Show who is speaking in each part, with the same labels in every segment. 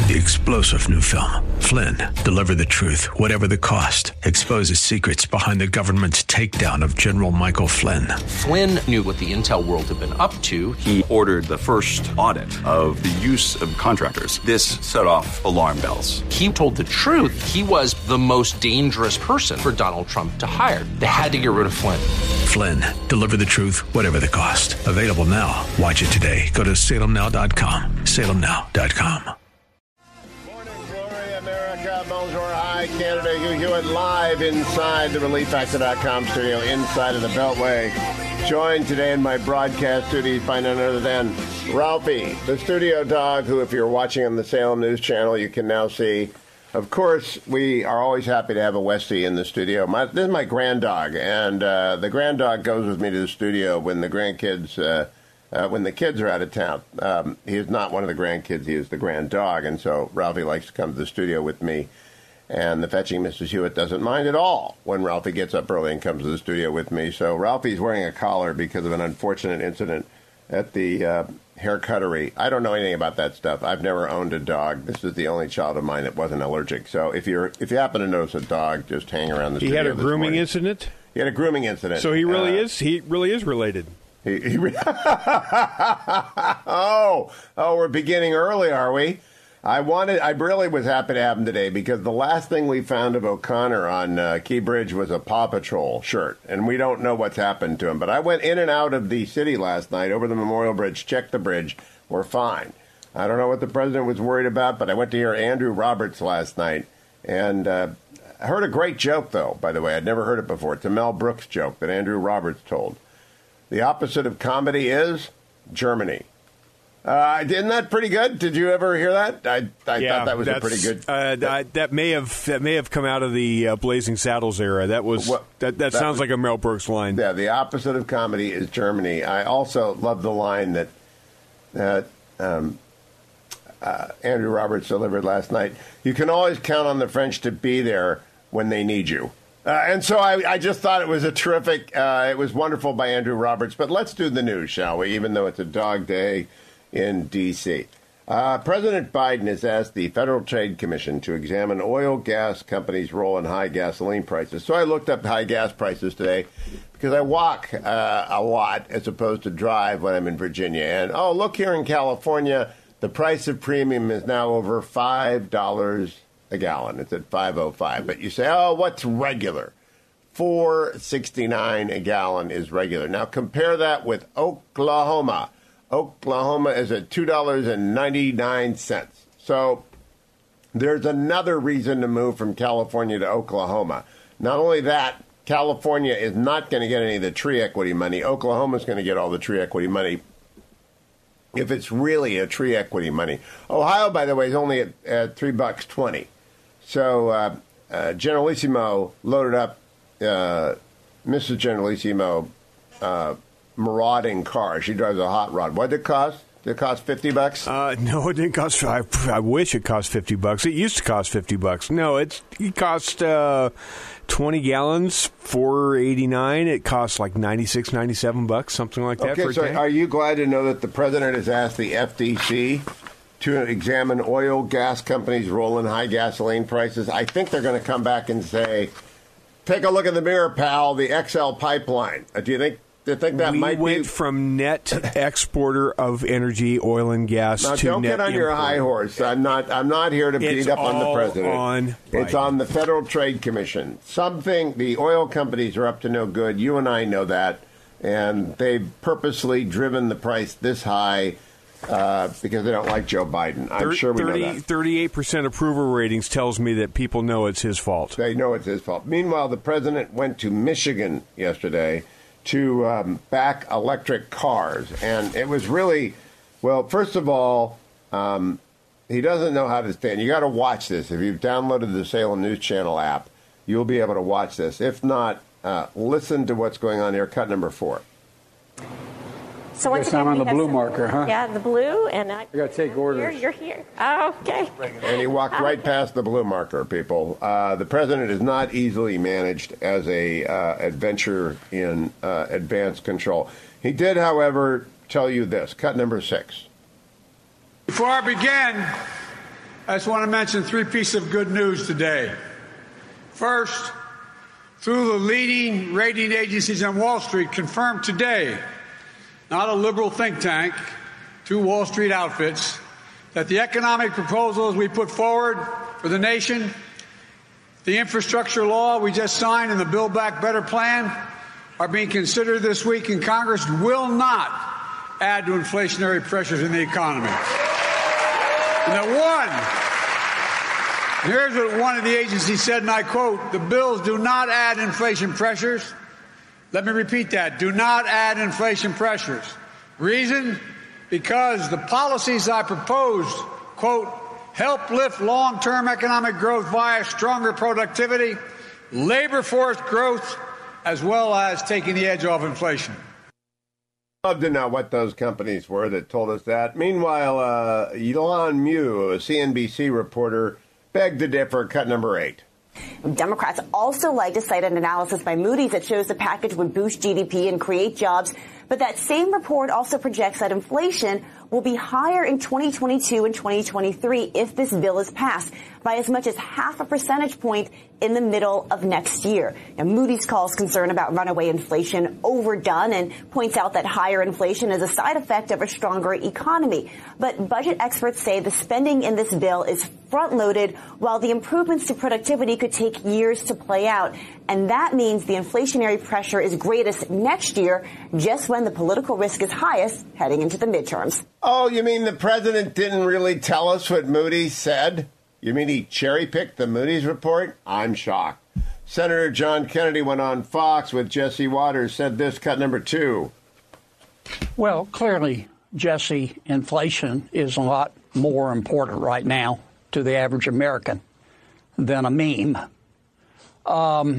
Speaker 1: The explosive new film, Flynn, deliver the truth, whatever the cost, exposes secrets behind the government's takedown of General Michael Flynn.
Speaker 2: Flynn knew what the intel world had been up to.
Speaker 3: He ordered the first audit of the use of contractors. This set off alarm bells.
Speaker 2: He told the truth. He was the most dangerous person for Donald Trump to hire. They had to get rid of Flynn.
Speaker 1: Flynn, deliver the truth, whatever the cost. Available now. Watch it today. Go to salemnow.com. salemnow.com.
Speaker 4: Bonjour, hi, Canada, Hugh Hewitt, live inside the ReliefFactor.com studio, inside of the Beltway. Joined today in my broadcast studio by none other than Ralphie, the studio dog, who, if you're watching on the Salem News Channel, you can now see. Of course, we are always happy to have a Westie in the studio. This is my grand dog, and the grand dog goes with me to the studio when the grandkids, when the kids are out of town. He is not one of the grandkids. He is the grand dog, and so Ralphie likes to come to the studio with me. And the fetching Mrs. Hewitt doesn't mind at all when Ralphie gets up early and comes to the studio with me. So Ralphie's wearing a collar because of an unfortunate incident at the hair cuttery. I don't know anything about that stuff. I've never owned a dog. This is the only child of mine that wasn't allergic. So if you happen to notice a dog, just hang around the studio.
Speaker 5: He had a grooming incident?
Speaker 4: He had a grooming incident.
Speaker 5: So he really is related.
Speaker 4: Oh, we're beginning early, are we? I really was happy to have him today because the last thing we found of O'Connor on Key Bridge was a Paw Patrol shirt, and we don't know what's happened to him. But I went in and out of the city last night over the Memorial Bridge, checked the bridge. We're fine. I don't know what the president was worried about, but I went to hear Andrew Roberts last night, and I heard a great joke, though, by the way. I'd never heard it before. It's a Mel Brooks joke that Andrew Roberts told. The opposite of comedy is Germany. Isn't that pretty good? Did you ever hear that? I thought that was a pretty good.
Speaker 5: That may have come out of the Blazing Saddles era. That sounds like a Mel Brooks line.
Speaker 4: Yeah, the opposite of comedy is Germany. I also love the line that Andrew Roberts delivered last night. You can always count on the French to be there when they need you. And so I just thought it was a terrific. It was wonderful by Andrew Roberts. But let's do the news, shall we? Even though it's a dog day in D.C. President Biden has asked the Federal Trade Commission to examine oil gas companies' role in high gasoline prices. So I looked up high gas prices today because I walk a lot as opposed to drive when I'm in Virginia. And, look, here in California, the price of premium is now over $5 a gallon. It's at $5.05. But you say, what's regular? $4.69 a gallon is regular. Now compare that with Oklahoma. Oklahoma is at $2.99. So there's another reason to move from California to Oklahoma. Not only that, California is not going to get any of the tree equity money. Oklahoma's going to get all the tree equity money if it's really a tree equity money. Ohio, by the way, is only at $3.20. So Generalissimo loaded up Mrs. Generalissimo marauding car. She drives a hot rod. What did it cost? Did it cost $50?
Speaker 5: No, it didn't cost. I wish it cost $50. It used to cost $50. No, it cost 20 gallons, $4.89. It costs like $96, $97, something like that.
Speaker 4: Okay, so are you glad to know that the president has asked the FTC to examine oil gas companies' role in high gasoline prices? I think they're going to come back and say, take a look in the mirror, pal, the XL pipeline. Do you think that might be?
Speaker 5: We went from net exporter of energy, oil and gas
Speaker 4: now,
Speaker 5: to
Speaker 4: don't
Speaker 5: net
Speaker 4: get on your high horse. I'm not here to beat up on the president. It's on the Federal Trade Commission. The oil companies are up to no good. You and I know that. And they've purposely driven the price this high because they don't like Joe Biden. I'm sure we know that.
Speaker 5: 38% approval ratings tells me that people know it's his fault.
Speaker 4: They know it's his fault. Meanwhile, the president went to Michigan yesterday to back electric cars. And it was really, well, first of all, he doesn't know how to stand. You got to watch this. If you've downloaded the Salem News Channel app, you'll be able to watch this. If not, listen to what's going on here. Cut number 4.
Speaker 6: So once again,
Speaker 7: I'm on the blue marker, huh?
Speaker 6: Yeah, the blue, and I
Speaker 7: got to take orders.
Speaker 6: You're here. Oh, okay.
Speaker 4: And he walked right past the blue marker, people. The president is not easily managed as a adventure in advanced control. He did, however, tell you this. Cut number 6.
Speaker 7: Before I begin, I just want to mention 3 pieces of good news today. First, through the leading rating agencies on Wall Street confirmed today, not a liberal think tank, 2 Wall Street outfits, that the economic proposals we put forward for the nation, the infrastructure law we just signed and the Build Back Better plan are being considered this week in Congress will not add to inflationary pressures in the economy. And here's what one of the agencies said, and I quote, "The bills do not add inflation pressures." Let me repeat that. Do not add inflation pressures. Reason? Because the policies I proposed, quote, help lift long-term economic growth via stronger productivity, labor force growth, as well as taking the edge off inflation.
Speaker 4: Love to know what those companies were that told us that. Meanwhile, Ylan Mu, a CNBC reporter, begged to differ, cut number 8.
Speaker 8: Democrats also like to cite an analysis by Moody's that shows the package would boost GDP and create jobs. But that same report also projects that inflation will be higher in 2022 and 2023 if this bill is passed by as much as 0.5 percentage point in the middle of next year. Now, Moody's calls concern about runaway inflation overdone and points out that higher inflation is a side effect of a stronger economy. But budget experts say the spending in this bill is front-loaded, while the improvements to productivity could take years to play out. And that means the inflationary pressure is greatest next year, just when the political risk is highest heading into the midterms.
Speaker 4: Oh, you mean the president didn't really tell us what Moody's said? You mean he cherry-picked the Moody's report? I'm shocked. Senator John Kennedy went on Fox with Jesse Waters, said this, cut number 2.
Speaker 9: Well, clearly, Jesse, inflation is a lot more important right now to the average American than a meme. One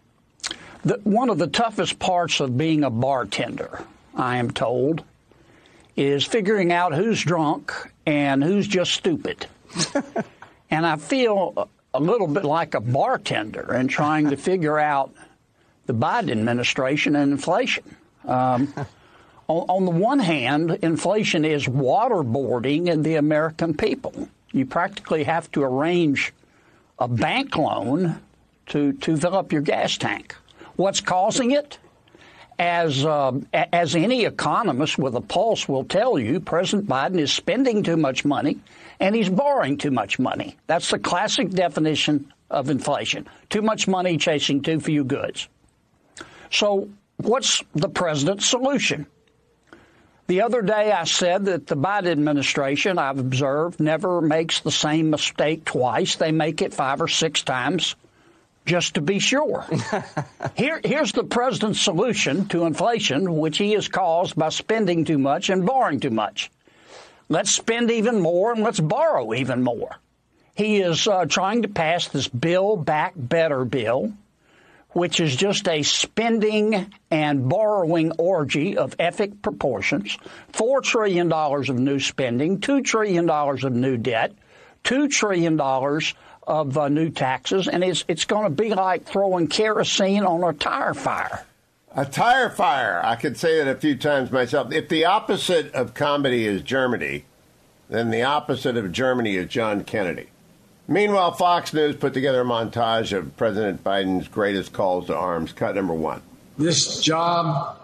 Speaker 9: of the toughest parts of being a bartender, I am told, is figuring out who's drunk and who's just stupid. And I feel a little bit like a bartender in trying to figure out the Biden administration and inflation. On the one hand, inflation is waterboarding the American people. You practically have to arrange a bank loan to fill up your gas tank. What's causing it? As any economist with a pulse will tell you, President Biden is spending too much money and he's borrowing too much money. That's the classic definition of inflation. Too much money chasing too few goods. So what's the president's solution? The other day I said that the Biden administration, I've observed, never makes the same mistake twice. They make it 5 or 6 times just to be sure. Here's the president's solution to inflation, which he has caused by spending too much and borrowing too much. Let's spend even more and let's borrow even more. He is trying to pass this Build Back Better bill, which is just a spending and borrowing orgy of epic proportions. $4 trillion of new spending, $2 trillion of new debt, $2 trillion of new taxes, and it's going to be like throwing kerosene on a tire fire.
Speaker 4: A tire fire. I could say that a few times myself. If the opposite of comedy is Germany, then the opposite of Germany is John Kennedy. Meanwhile, Fox News put together a montage of President Biden's greatest calls to arms. Cut number 1.
Speaker 10: The jobs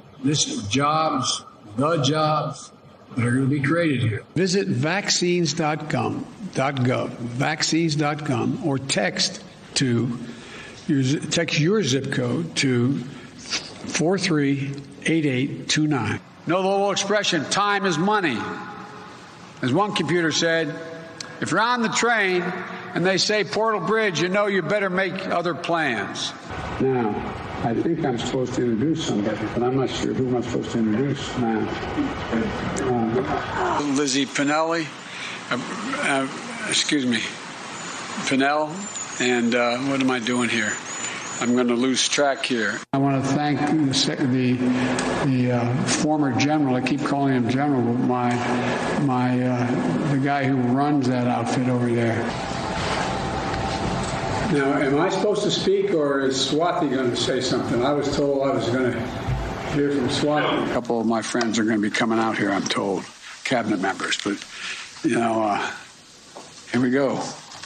Speaker 10: that are going to be created here. Visit vaccines.gov, or text your zip code to 438829.
Speaker 7: Know the little expression, time is money. As one computer said, if you're on the train and they say Portal Bridge, you know you better make other plans.
Speaker 10: Now, I think I'm supposed to introduce somebody, but I'm not sure who I'm supposed to introduce now. Lizzie Pinelli, Pinell, and what am I doing here? I'm going to lose track here. I want to thank the former general. I keep calling him general, but the guy who runs that outfit over there. Now, am I supposed to speak, or is Swati going to say something? I was told I was going to hear from Swati. A couple of my friends are going to be coming out here, I'm told, cabinet members. But, Here we go.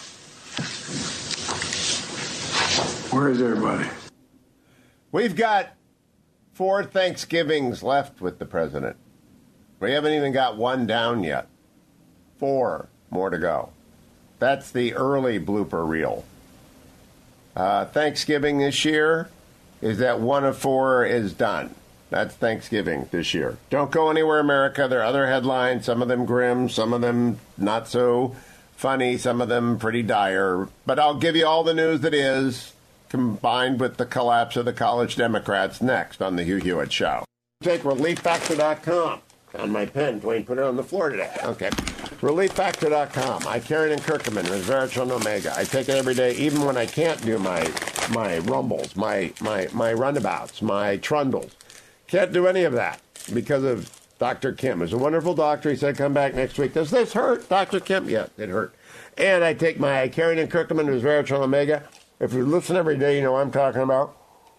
Speaker 10: Where is everybody?
Speaker 4: We've got 4 Thanksgivings left with the president. We haven't even got one down yet. 4 more to go. That's the early blooper reel. Thanksgiving this year is that 1 of 4 is done. That's Thanksgiving this year. Don't go anywhere, America. There are other headlines, some of them grim, some of them not so funny, some of them pretty dire. But I'll give you all the news that is, combined with the collapse of the college Democrats, next on the Hugh Hewitt Show. Take ReliefFactor.com. On my pen. Dwayne put it on the floor today. Okay. ReliefFactor.com. I carry it in Curcumin, Resveratrol, Omega. I take it every day, even when I can't do my rumbles, my runabouts, my trundles. Can't do any of that because of Dr. Kim. He's a wonderful doctor. He said, come back next week. Does this hurt, Dr. Kim? Yeah, it hurt. And I take my carry in Curcumin, Resveratrol, Omega. If you listen every day, you know what I'm talking about.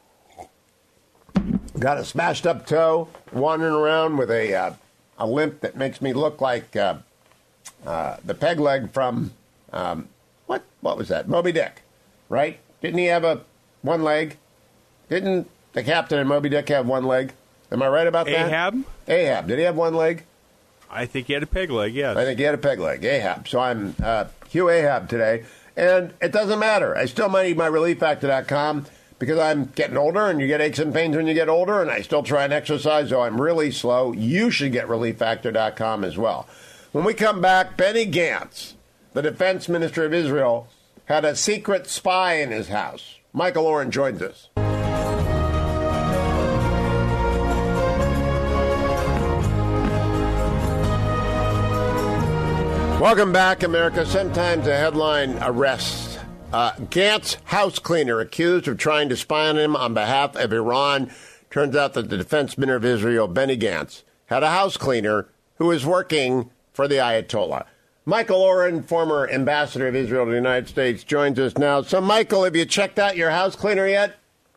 Speaker 4: Got a smashed up toe, wandering around with a limp that makes me look like the peg leg from, what was that? Moby Dick, right? Didn't he have one leg? Didn't the captain in Moby Dick have one leg? Am I right about that? Ahab. Did he have one leg?
Speaker 5: I think he had a peg leg, yes.
Speaker 4: I think he had a peg leg, Ahab. So I'm Hugh Ahab today. And it doesn't matter. I still might eat my ReliefFactor.com because I'm getting older, and you get aches and pains when you get older, and I still try and exercise, though I'm really slow. You should get ReliefFactor.com as well. When we come back, Benny Gantz, the defense minister of Israel, had a secret spy in his house. Michael Oren joins us. Welcome back, America. Sometimes a headline arrests Gantz house cleaner accused of trying to spy on him on behalf of Iran. Turns out that the defense minister of Israel, Benny Gantz, had a house cleaner who was working for the Ayatollah. Michael Oren, former ambassador of Israel to the United States, joins us now. So, Michael, have you checked out your house cleaner yet?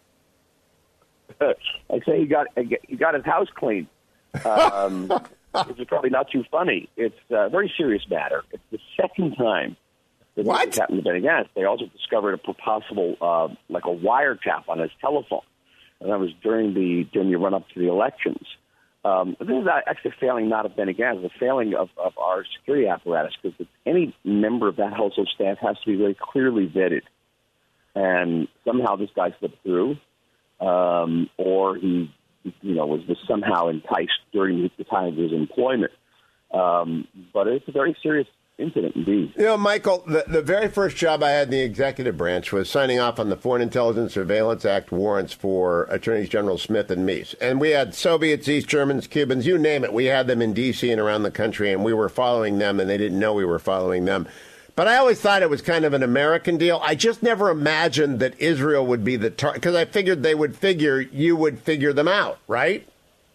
Speaker 11: I say he got his house cleaned. Which is probably not too funny. It's a very serious matter. It's the second time that this happened to Benny Gantz. They also discovered a possible, like a wiretap on his telephone, and that was during the run-up to the elections. This is actually a failing not of Benny Gantz, it's a failing of our security apparatus, because any member of that household staff has to be very clearly vetted. And somehow this guy slipped through, or he was somehow enticed during the time of his employment. But it's a very serious incident indeed.
Speaker 4: You know, Michael, the very first job I had in the executive branch was signing off on the Foreign Intelligence Surveillance Act warrants for Attorneys General Smith and Meese. And we had Soviets, East Germans, Cubans, you name it. We had them in D.C. and around the country, and we were following them, and they didn't know we were following them. But I always thought it was kind of an American deal. I just never imagined that Israel would be the target, because I figured they would figure you would figure them out, right?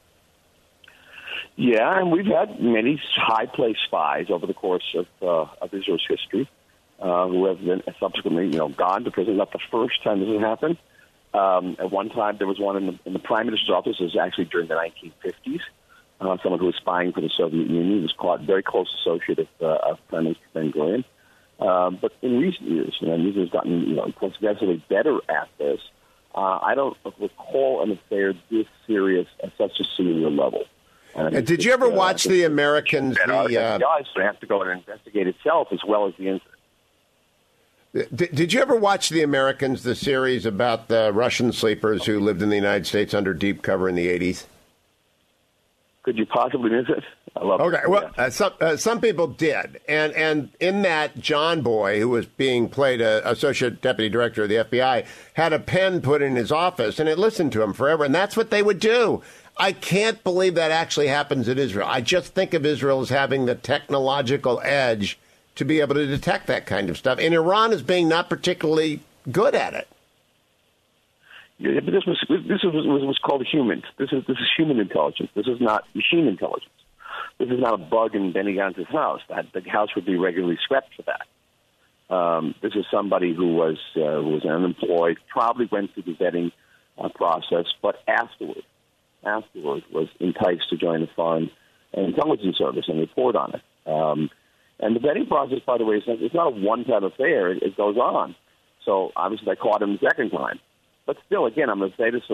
Speaker 11: Yeah, and we've had many high-placed spies over the course of Israel's history who have been subsequently, gone to prison. Not the first time this has happened. At one time, there was one in the Prime Minister's office. It was actually during the 1950s. Someone who was spying for the Soviet Union was caught, very close associate of Prime Minister Ben-Gurion. But in recent years, Israel's gotten progressively better at this. I don't recall an affair this serious at such a senior level.
Speaker 4: Did you ever watch The Americans?
Speaker 11: The FBI have to go and investigate itself as well as the incident.
Speaker 4: Did you ever watch The Americans, the series about the Russian sleepers who lived in the United States under deep cover in the 80s?
Speaker 11: Could you possibly miss it? I love it.
Speaker 4: Okay, well, some people did. And in that, John Boy, who was being played Associate Deputy Director of the FBI, had a pen put in his office, and it listened to him forever. And that's what they would do. I can't believe that actually happens in Israel. I just think of Israel as having the technological edge to be able to detect that kind of stuff. And Iran is being not particularly good at it.
Speaker 11: Yeah, but this was called human. This is human intelligence. This is not machine intelligence. This is not a bug in Benny Gantz's house. The house would be regularly swept for that. This is somebody who was unemployed, probably went through the vetting process, but afterward was enticed to join the Foreign Intelligence Service and report on it. And the vetting process, by the way, it's not a one-time affair. It goes on. So obviously, I caught him the second time. But still, again, I'm going to say this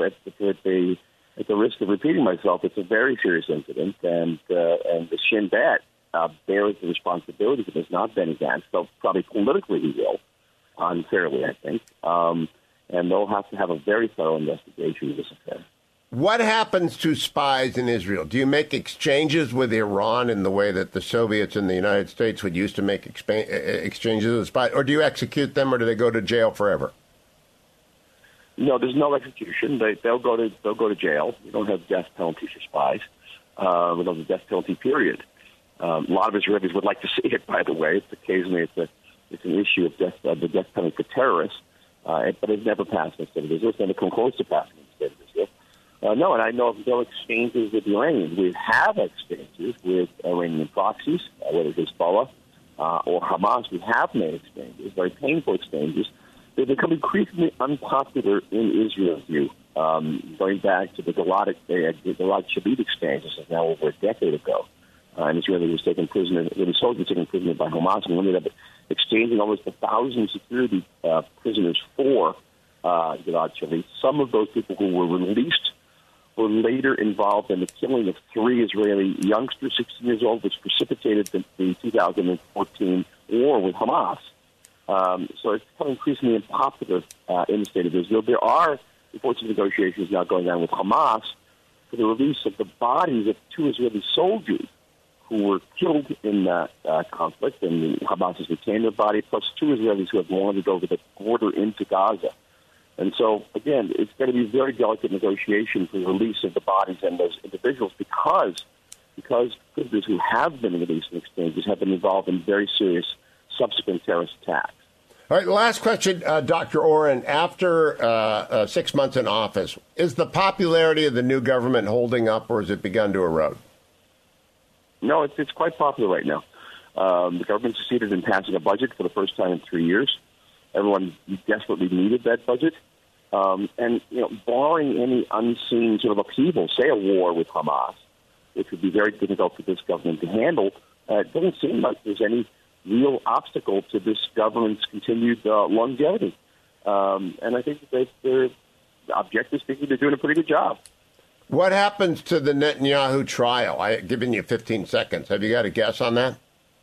Speaker 11: at the risk of repeating myself. It's a very serious incident, and the Shin Bet bears the responsibility for this, not Benny Gantz. So probably politically he will, unfairly, I think. And they'll have to have a very thorough investigation of this affair.
Speaker 4: What happens to spies in Israel? Do you make exchanges with Iran in the way that the Soviets and the United States would used to make exchanges with spies? Or do you execute them, or do they go to jail forever?
Speaker 11: No, there's no execution. They'll go to jail. We don't have death penalty for spies. We don't have a death penalty, period. A lot of Israelis would like to see it, by the way. Occasionally it's an issue of the death penalty for terrorists, but it's never passed in the state of Israel. It's never come close to passing in the state of Israel. No, and I know of no exchanges with the Iranians. We have exchanges with Iranian proxies, whether it's Hezbollah or Hamas. We have made exchanges, very painful exchanges. They become increasingly unpopular in Israel's view. Going back to the Gilad Shalit exchange, this is now over a decade ago. And Israel was taken prisoner, the soldiers taken prisoner by Hamas, and ended up exchanging almost 1,000 security prisoners for Gilad Shalit. Some of those people who were released were later involved in the killing of 3 Israeli youngsters, 16 years old, which precipitated the 2014 war with Hamas. So it's become increasingly unpopular in the state of Israel. There are reports of negotiations now going on with Hamas for the release of the bodies of 2 Israeli soldiers who were killed in that conflict, and Hamas has retained their body, plus 2 Israelis who have wandered over the border into Gaza. And so, again, it's going to be a very delicate negotiation for the release of the bodies and those individuals because prisoners who have been released in exchanges have been involved in very serious subsequent terrorist attacks.
Speaker 4: All right, last question, Dr. Oren. After 6 months in office, is the popularity of the new government holding up, or has it begun to erode?
Speaker 11: No, it's quite popular right now. The government succeeded in passing a budget for the first time in 3 years. Everyone desperately needed that budget. And, barring any unseen sort of upheaval, say a war with Hamas, which would be very difficult for this government to handle, it doesn't seem like there's any real obstacle to this government's continued longevity. And I think that they're, objectively speaking, they're doing a pretty good job.
Speaker 4: What happens to the Netanyahu trial? I've given you 15 seconds. Have you got a guess on that?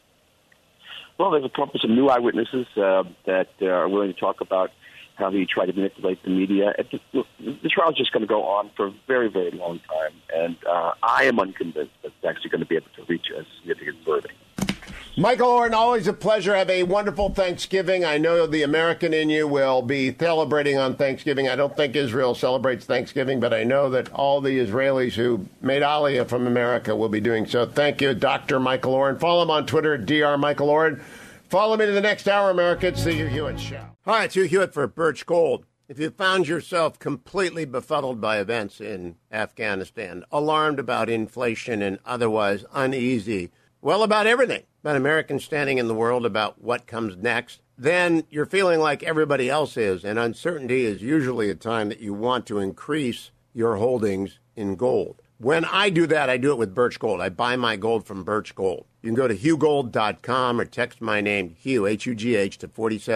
Speaker 11: Well, there's some new eyewitnesses that are willing to talk about how he tried to manipulate the media. The trial is just going to go on for a very, very long time, and I am unconvinced that it's actually going to be able to reach a significant verdict.
Speaker 4: Michael Oren, always a pleasure. Have a wonderful Thanksgiving. I know the American in you will be celebrating on Thanksgiving. I don't think Israel celebrates Thanksgiving, but I know that all the Israelis who made Aliyah from America will be doing so. Thank you, Dr. Michael Oren. Follow him on Twitter at Dr. Michael Oren. Follow me to the next hour, America. It's the Hugh Hewitt Show. Hi, it's Hugh Hewitt for Birch Gold. If you found yourself completely befuddled by events in Afghanistan, alarmed about inflation and otherwise uneasy, well, about everything, about Americans standing in the world, about what comes next, then you're feeling like everybody else is, and uncertainty is usually a time that you want to increase your holdings in gold. When I do that, I do it with Birch Gold. I buy my gold from Birch Gold. You can go to HughGold.com or text my name, Hugh, H-U-G-H, to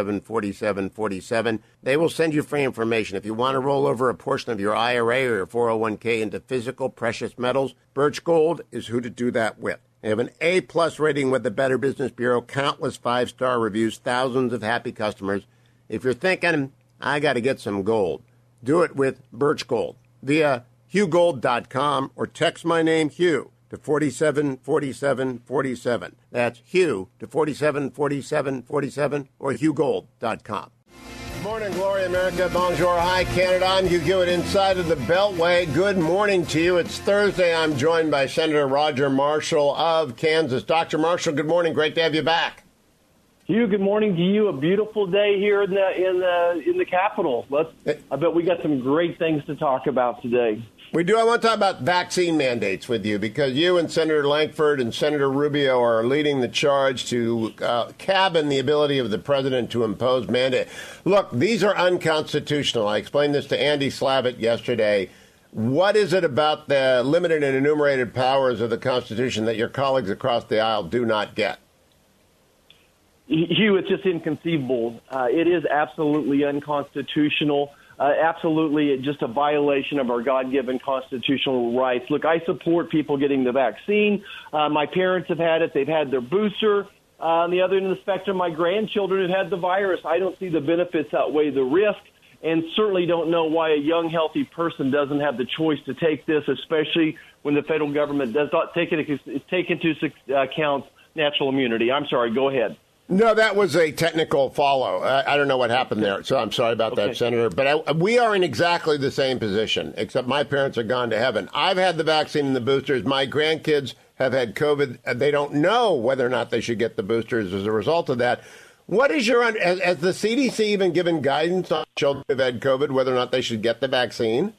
Speaker 4: 474747. They will send you free information. If you want to roll over a portion of your IRA or your 401k into physical precious metals, Birch Gold is who to do that with. They have an A-plus rating with the Better Business Bureau, countless 5-star reviews, thousands of happy customers. If you're thinking, I got to get some gold, do it with Birch Gold via HughGold.com or text my name, Hugh, to 474747. That's Hugh to 474747 or HughGold.com. Good morning, Glory America. Bonjour, hi, Canada. I'm Hugh Hewitt inside of the Beltway. Good morning to you. It's Thursday. I'm joined by Senator Roger Marshall of Kansas. Dr. Marshall, good morning. Great to have you back.
Speaker 12: Hugh, good morning to you. A beautiful day here in the Capitol. I bet we got some great things to talk about today.
Speaker 4: We do. I want to talk about vaccine mandates with you because you and Senator Lankford and Senator Rubio are leading the charge to cabin the ability of the president to impose mandate. Look, these are unconstitutional. I explained this to Andy Slavitt yesterday. What is it about the limited and enumerated powers of the Constitution that your colleagues across the aisle do not get?
Speaker 12: Hugh, it's just inconceivable. It is absolutely unconstitutional. Absolutely just a violation of our God-given constitutional rights. Look, I support people getting the vaccine. My parents have had it. They've had their booster. On the other end of the spectrum, my grandchildren have had the virus. I don't see the benefits outweigh the risk, and certainly don't know why a young, healthy person doesn't have the choice to take this, especially when the federal government does not take into account natural immunity. I'm sorry. Go ahead.
Speaker 4: No, that was a technical follow. I don't know what happened there, so I'm sorry about that, Senator. But we are in exactly the same position, except my parents are gone to heaven. I've had the vaccine and the boosters. My grandkids have had COVID. They don't know whether or not they should get the boosters as a result of that. What is your has the CDC even given guidance on children who've had COVID whether or not they should get the vaccine?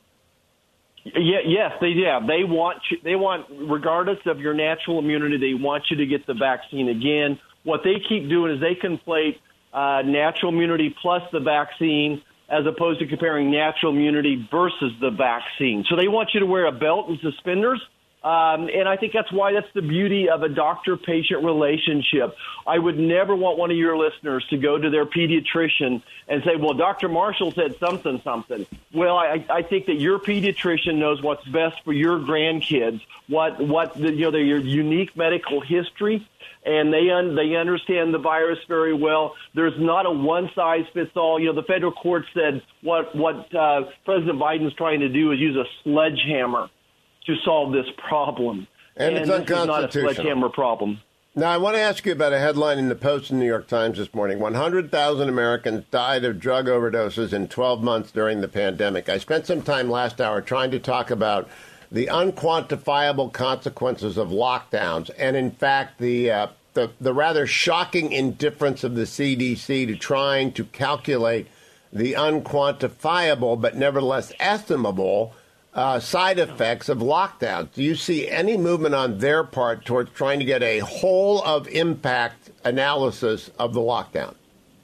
Speaker 12: Yes, they have. They want, regardless of your natural immunity, they want you to get the vaccine again. What they keep doing is they conflate natural immunity plus the vaccine as opposed to comparing natural immunity versus the vaccine. So they want you to wear a belt and suspenders. And I think that's the beauty of a doctor-patient relationship. I would never want one of your listeners to go to their pediatrician and say, well, Dr. Marshall said something. Well, I think that your pediatrician knows what's best for your grandkids, their unique medical history, and they understand the virus very well. There's not a one-size-fits-all. The federal court said what President Biden's trying to do is use a sledgehammer to solve this problem.
Speaker 4: And it's unconstitutional.
Speaker 12: This is not a sledgehammer problem.
Speaker 4: Now, I want to ask you about a headline in the Post and New York Times this morning. 100,000 Americans died of drug overdoses in 12 months during the pandemic. I spent some time last hour trying to talk about the unquantifiable consequences of lockdowns and, in fact, the rather shocking indifference of the CDC to trying to calculate the unquantifiable but nevertheless estimable side effects of lockdowns. Do you see any movement on their part towards trying to get a whole of impact analysis of the lockdown?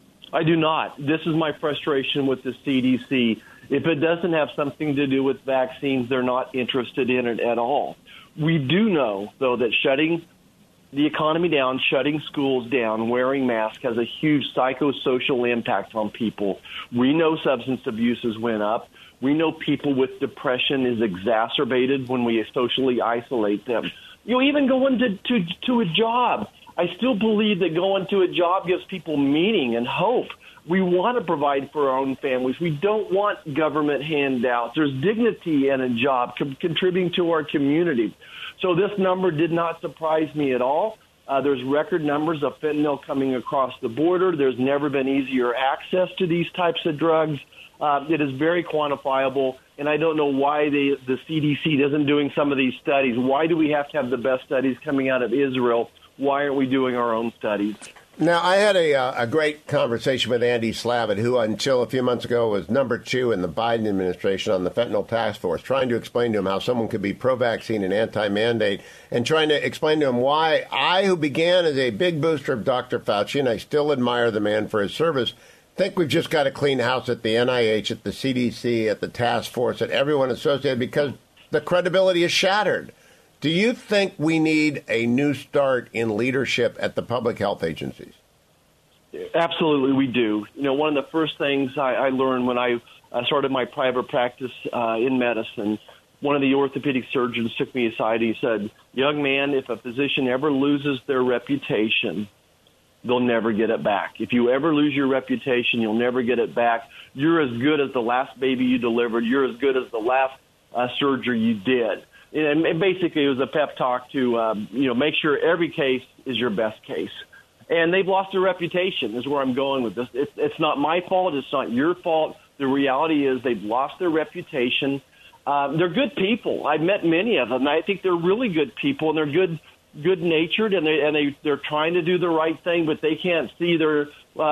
Speaker 12: I do not. This is my frustration with the CDC. If it doesn't have something to do with vaccines, they're not interested in it at all. We do know, though, that shutting the economy down, shutting schools down, wearing masks has a huge psychosocial impact on people. We know substance abuses went up. We know people with depression is exacerbated when we socially isolate them. Even going to a job. I still believe that going to a job gives people meaning and hope. We want to provide for our own families. We don't want government handouts. There's dignity in a job, contributing to our community. So this number did not surprise me at all. There's record numbers of fentanyl coming across the border. There's never been easier access to these types of drugs. It is very quantifiable, and I don't know why the CDC isn't doing some of these studies. Why do we have to have the best studies coming out of Israel? Why aren't we doing our own studies?
Speaker 4: Now, I had a great conversation with Andy Slavitt, who until a few months ago was number 2 in the Biden administration on the fentanyl task force, trying to explain to him how someone could be pro-vaccine and anti-mandate, and trying to explain to him why I, who began as a big booster of Dr. Fauci, and I still admire the man for his service, think we've just got to clean house at the NIH, at the CDC, at the task force, at everyone associated, because the credibility is shattered. Do you think we need a new start in leadership at the public health agencies?
Speaker 12: Absolutely, we do. One of the first things I learned when I started my private practice in medicine, one of the orthopedic surgeons took me aside and he said, young man, if a physician ever loses their reputation, they'll never get it back. If you ever lose your reputation, you'll never get it back. You're as good as the last baby you delivered. You're as good as the last surgery you did. And basically, it was a pep talk to, make sure every case is your best case. And they've lost their reputation is where I'm going with this. It's not my fault. It's not your fault. The reality is they've lost their reputation. They're good people. I've met many of them. I think they're really good people, and they're good-natured, and they're trying to do the right thing, but they can't see their,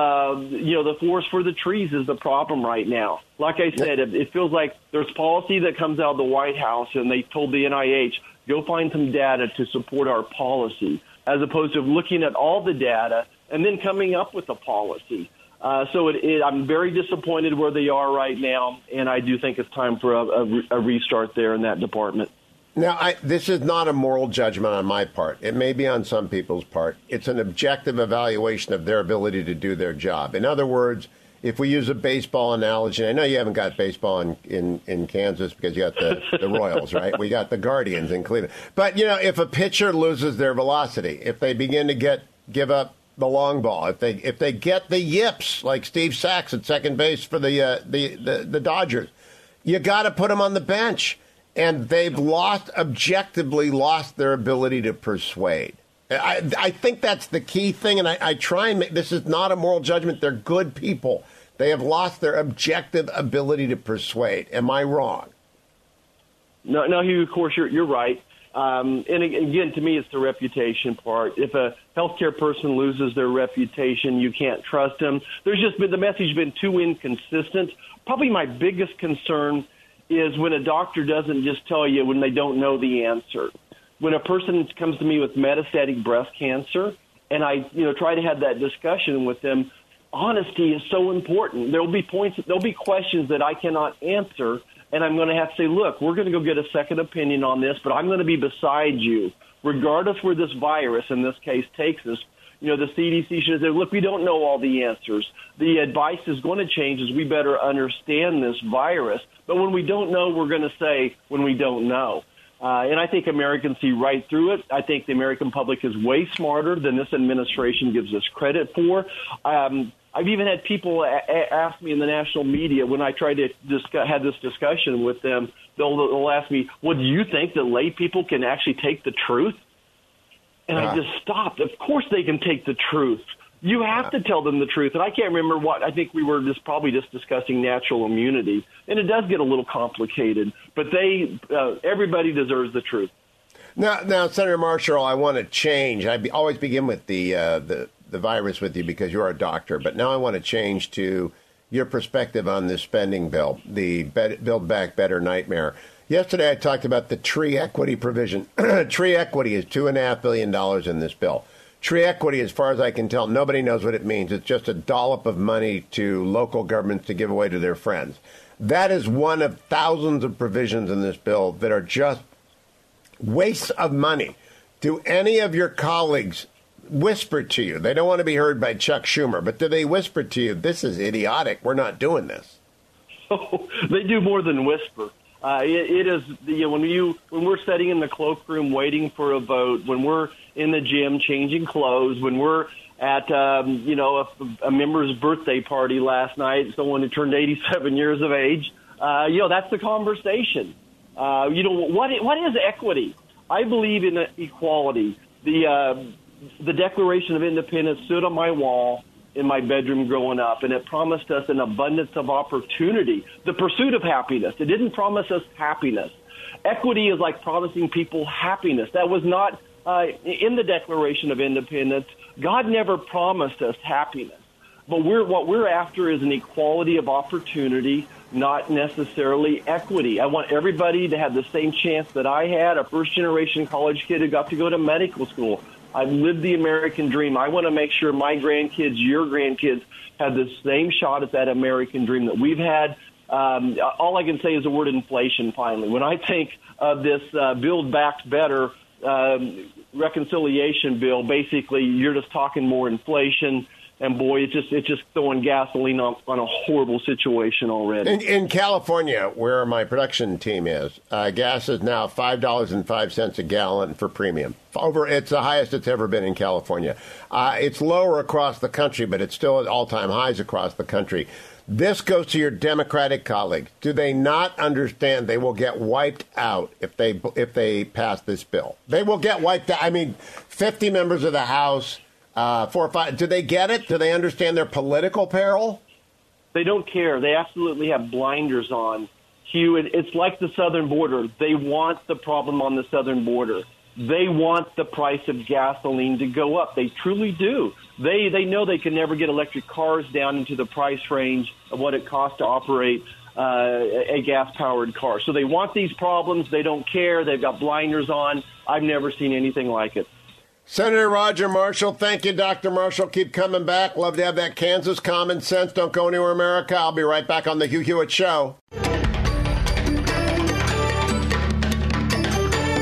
Speaker 12: the forest for the trees is the problem right now. Like I said, it feels like there's policy that comes out of the White House, and they told the NIH, go find some data to support our policy, as opposed to looking at all the data and then coming up with a policy. So I'm very disappointed where they are right now, and I do think it's time for a restart there in that department.
Speaker 4: Now, this is not a moral judgment on my part. It may be on some people's part. It's an objective evaluation of their ability to do their job. In other words, if we use a baseball analogy, I know you haven't got baseball in Kansas because you got the Royals, right? We got the Guardians in Cleveland. But, if a pitcher loses their velocity, if they begin to give up the long ball, if they get the yips like Steve Sachs at second base for the Dodgers, you got to put them on the bench. And they've objectively lost their ability to persuade. I think that's the key thing, and I try and make this is not a moral judgment. They're good people. They have lost their objective ability to persuade. Am I wrong?
Speaker 12: No, Hugh, of course, you're right. And again, to me, it's the reputation part. If a healthcare person loses their reputation, you can't trust them. The message has been too inconsistent. Probably my biggest concern is when a doctor doesn't just tell you when they don't know the answer. When a person comes to me with metastatic breast cancer, and I try to have that discussion with them, honesty is so important. There'll be questions that I cannot answer, and I'm going to have to say, look, we're going to go get a second opinion on this, but I'm going to be beside you, regardless where this virus, in this case, takes us. The CDC should say, look, we don't know all the answers. The advice is going to change as we better understand this virus. But when we don't know, we're going to say when we don't know. And I think Americans see right through it. I think the American public is way smarter than this administration gives us credit for. I've even had people ask me in the national media when I try to have this discussion with them, they'll ask me, well, do you think that lay people can actually take the truth? And I just stopped. Of course they can take the truth. You have to tell them the truth. And I can't remember what. I think we were probably just discussing natural immunity. And it does get a little complicated. But everybody deserves the truth.
Speaker 4: Now, Senator Marshall, I want to change. I always begin with the virus with you because you're a doctor. But now I want to change to your perspective on this spending bill, the Build Back Better nightmare. Yesterday, I talked about the tree equity provision. Tree equity is $2.5 billion in this bill. Tree equity, as far as I can tell, nobody knows what it means. It's just a dollop of money to local governments to give away to their friends. That is one of thousands of provisions in this bill that are just wastes of money. Do any of your colleagues whisper to you? They don't want to be heard by Chuck Schumer, but do they whisper to you, this is idiotic, we're not doing this?
Speaker 12: Oh, they do more than whisper. It is when we're sitting in the cloakroom waiting for a vote, when we're in the gym changing clothes, when we're at a member's birthday party last night, someone who turned 87 years of age, that's the conversation. What is equity? I believe in equality. The Declaration of Independence stood on my wall in my bedroom growing up, and it promised us an abundance of opportunity, the pursuit of happiness. It didn't promise us happiness. Equity is like promising people happiness. That was not in the Declaration of Independence. God never promised us happiness. But what we're after is an equality of opportunity, not necessarily equity. I want everybody to have the same chance that I had, a first-generation college kid who got to go to medical school. I've lived the American dream. I want to make sure my grandkids, your grandkids, have the same shot at that American dream that we've had. All I can say is the word inflation, finally. When I think of this Build Back Better reconciliation bill, basically you're just talking more inflation. And, boy, it's just throwing gasoline on a horrible situation already.
Speaker 4: In California, where my production team is, gas is now $5.05 a gallon for premium. It's the highest it's ever been in California. It's lower across the country, but it's still at all-time highs across the country. This goes to your Democratic colleagues. Do they not understand they will get wiped out if they pass this bill? They will get wiped out. I mean, 50 members of the House... 4 or 5. Do they get it? Do they understand their political peril?
Speaker 12: They don't care. They absolutely have blinders on. Hugh, it's like the southern border. They want the problem on the southern border. They want the price of gasoline to go up. They truly do. They know they can never get electric cars down into the price range of what it costs to operate a gas-powered car. So they want these problems. They don't care. They've got blinders on. I've never seen anything like it.
Speaker 4: Senator Roger Marshall, thank you, Dr. Marshall. Keep coming back. Love to have that Kansas common sense. Don't go anywhere, America. I'll be right back on the Hugh Hewitt Show.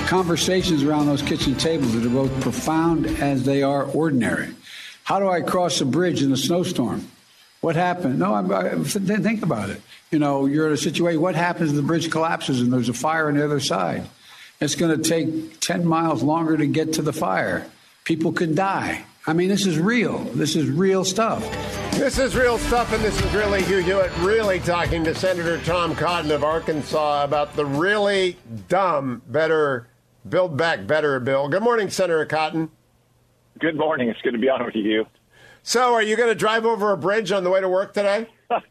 Speaker 10: conversations around those kitchen tables that are both profound as they are ordinary. How do I cross a bridge in a snowstorm? What happened? No, think about it. You're in a situation, what happens if the bridge collapses and there's a fire on the other side? It's going to take 10 miles longer to get to the fire. People could die. I mean, this is real. This is real stuff.
Speaker 4: This is real stuff, and this is really Hugh Hewitt really talking to Senator Tom Cotton of Arkansas about the really dumb Build Back Better bill. Good morning, Senator Cotton.
Speaker 13: Good morning. It's good to be on with you.
Speaker 4: So are you going to drive over a bridge on the way to work today?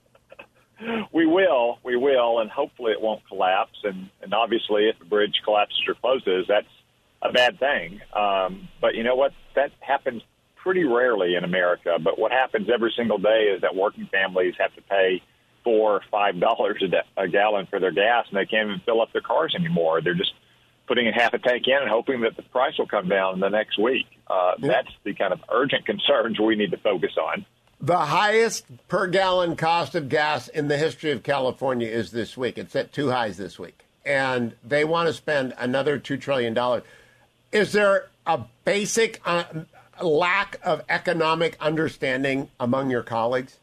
Speaker 13: We will, and hopefully it won't collapse. And obviously, if the bridge collapses or closes, that's a bad thing. But you know what? That happens pretty rarely in America. But what happens every single day is that working families have to pay $4 or $5 a gallon for their gas, and they can't even fill up their cars anymore. They're just putting in half a tank in and hoping that the price will come down in the next week. That's the kind of urgent concerns we need to focus on.
Speaker 4: The highest per gallon cost of gas in the history of California is this week. It's at two highs this week. And they want to spend another $2 trillion. Is there a basic lack of economic understanding among your colleagues?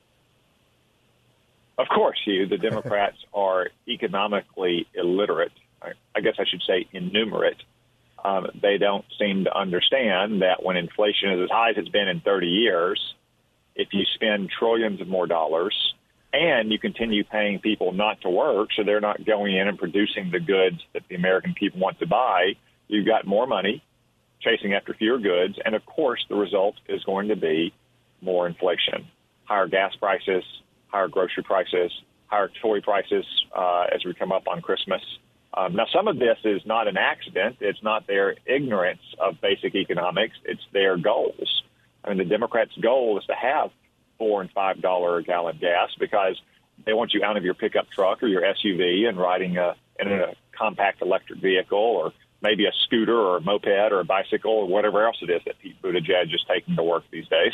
Speaker 13: Of course, Hugh. The Democrats are economically illiterate. I guess I should say innumerate. They don't seem to understand that when inflation is as high as it's been in 30 years, if you spend trillions of more dollars and you continue paying people not to work, so they're not going in and producing the goods that the American people want to buy, you've got more money chasing after fewer goods. And, of course, the result is going to be more inflation, higher gas prices, higher grocery prices, higher toy prices as we come up on Christmas. Now, some of this is not an accident. It's not their ignorance of basic economics. It's their goals. I mean, the Democrats' goal is to have $4 and $5 a gallon gas because they want you out of your pickup truck or your SUV and riding in a compact electric vehicle or maybe a scooter or a moped or a bicycle or whatever else it is that Pete Buttigieg is taking to work these days.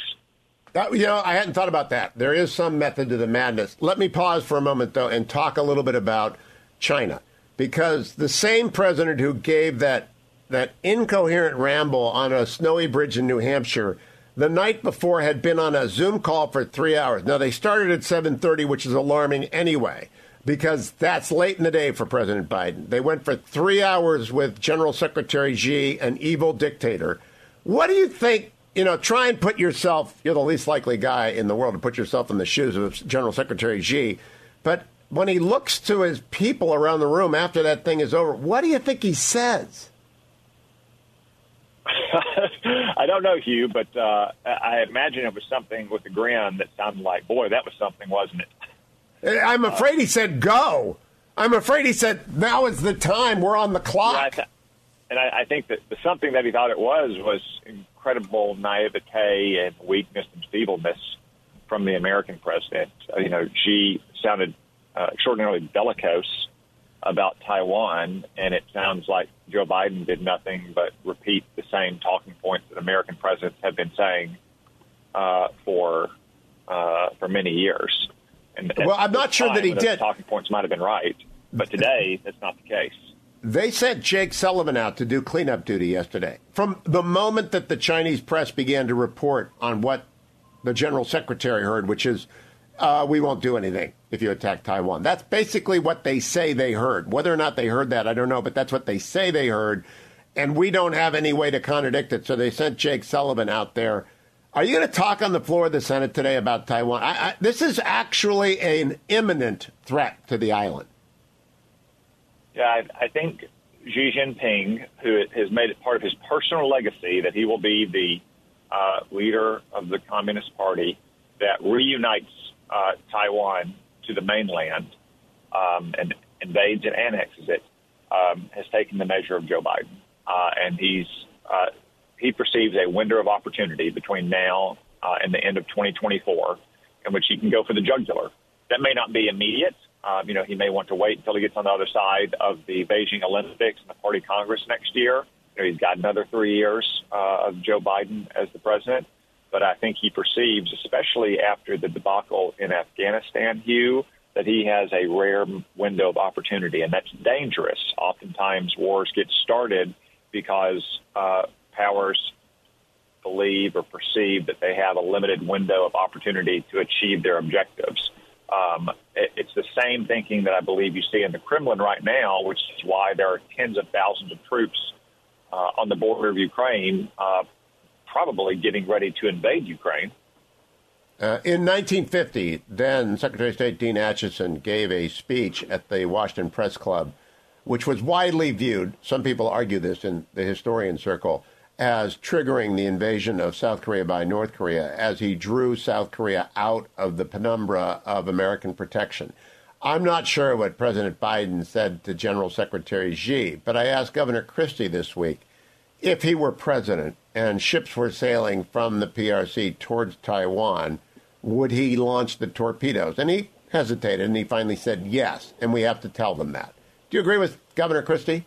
Speaker 4: I hadn't thought about that. There is some method to the madness. Let me pause for a moment, though, and talk a little bit about China. Because the same president who gave that incoherent ramble on a snowy bridge in New Hampshire the night before had been on a Zoom call for 3 hours. Now, they started at 7:30, which is alarming anyway, because that's late in the day for President Biden. They went for 3 hours with General Secretary Xi, an evil dictator. What do you think? Try and put yourself, you're the least likely guy in the world to put yourself in the shoes of General Secretary Xi. But when he looks to his people around the room after that thing is over, what do you think he says?
Speaker 13: I don't know, Hugh, but I imagine it was something with a grin that sounded like, boy, that was something, wasn't it?
Speaker 4: I'm afraid he said go. I'm afraid he said, now is the time. We're on the clock.
Speaker 13: Yeah, I think that the something that he thought it was incredible naivete and weakness and feebleness from the American president. She sounded extraordinarily bellicose about Taiwan, and it sounds like Joe Biden did nothing but repeat the same talking points that American presidents have been saying for many years. And
Speaker 4: I'm not sure that he did.
Speaker 13: Talking points might have been right, but today that's not the case.
Speaker 4: They sent Jake Sullivan out to do cleanup duty yesterday. From the moment that the Chinese press began to report on what the general secretary heard, which is, we won't do anything if you attack Taiwan. That's basically what they say they heard. Whether or not they heard that, I don't know, but that's what they say they heard. And we don't have any way to contradict it, so they sent Jake Sullivan out there. Are you going to talk on the floor of the Senate today about Taiwan? This is actually an imminent threat to the island.
Speaker 13: Yeah, I think Xi Jinping, who has made it part of his personal legacy that he will be the leader of the Communist Party that reunites Taiwan to the mainland and invades and annexes it, has taken the measure of Joe Biden. And he perceives a window of opportunity between now and the end of 2024 in which he can go for the jugular. That may not be immediate. He may want to wait until he gets on the other side of the Beijing Olympics and the Party Congress next year. He's got another 3 years of Joe Biden as the president. But I think he perceives, especially after the debacle in Afghanistan, Hugh, that he has a rare window of opportunity, and that's dangerous. Oftentimes wars get started because powers believe or perceive that they have a limited window of opportunity to achieve their objectives. It's the same thinking that I believe you see in the Kremlin right now, which is why there are tens of thousands of troops on the border of Ukraine, probably getting ready to invade Ukraine.
Speaker 4: In 1950, then Secretary of State Dean Acheson gave a speech at the Washington Press Club, which was widely viewed, some people argue this in the historian circle, as triggering the invasion of South Korea by North Korea as he drew South Korea out of the penumbra of American protection. I'm not sure what President Biden said to General Secretary Xi, but I asked Governor Christie this week, if he were president and ships were sailing from the PRC towards Taiwan, would he launch the torpedoes? And he hesitated, and he finally said yes, and we have to tell them that. Do you agree with Governor Christie?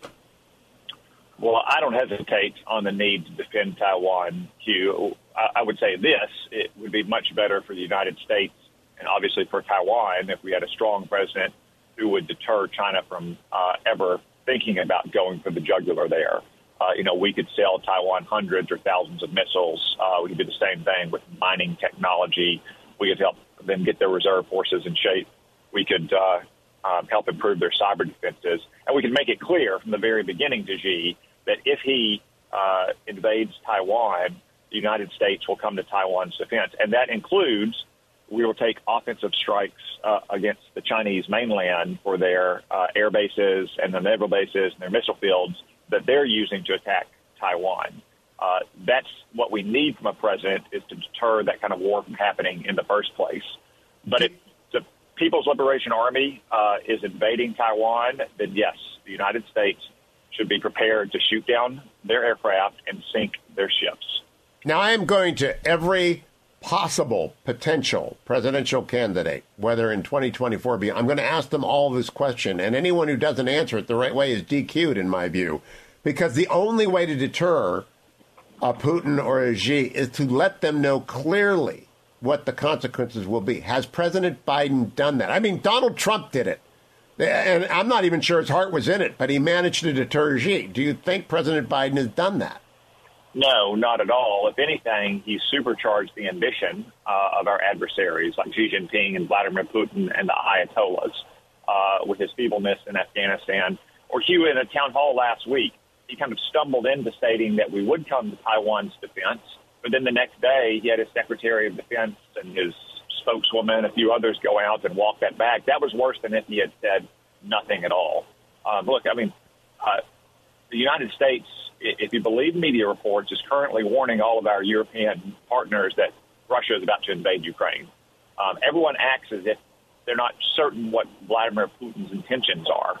Speaker 13: Well, I don't hesitate on the need to defend Taiwan, Hugh. I would say this, it would be much better for the United States and obviously for Taiwan if we had a strong president who would deter China from ever thinking about going for the jugular there. We could sell Taiwan hundreds or thousands of missiles. We could do the same thing with mining technology. We could help them get their reserve forces in shape. We could help improve their cyber defenses. And we can make it clear from the very beginning to Xi that if he invades Taiwan, the United States will come to Taiwan's defense. And that includes we will take offensive strikes against the Chinese mainland for their air bases and their naval bases and their missile fields that they're using to attack Taiwan. That's what we need from a president, is to deter that kind of war from happening in the first place. But if the People's Liberation Army is invading Taiwan, then yes, the United States should be prepared to shoot down their aircraft and sink their ships.
Speaker 4: Now, I am going to every possible potential presidential candidate, whether in 2024 or beyond. I'm going to ask them all this question, and anyone who doesn't answer it the right way is DQ'd, in my view, because the only way to deter a Putin or a Xi is to let them know clearly what the consequences will be. Has President Biden done that? I mean, Donald Trump did it, and I'm not even sure his heart was in it, but he managed to deter Xi. Do you think President Biden has done that?
Speaker 13: No, not at all. If anything, he's supercharged the ambition of our adversaries like Xi Jinping and Vladimir Putin and the Ayatollahs with his feebleness in Afghanistan. Or Hugh, in a town hall last week, he kind of stumbled into stating that we would come to Taiwan's defense. But then the next day, he had his Secretary of Defense and his spokeswoman, a few others go out and walk that back. That was worse than if he had said nothing at all. The United States, if you believe media reports, is currently warning all of our European partners that Russia is about to invade Ukraine. Everyone acts as if they're not certain what Vladimir Putin's intentions are.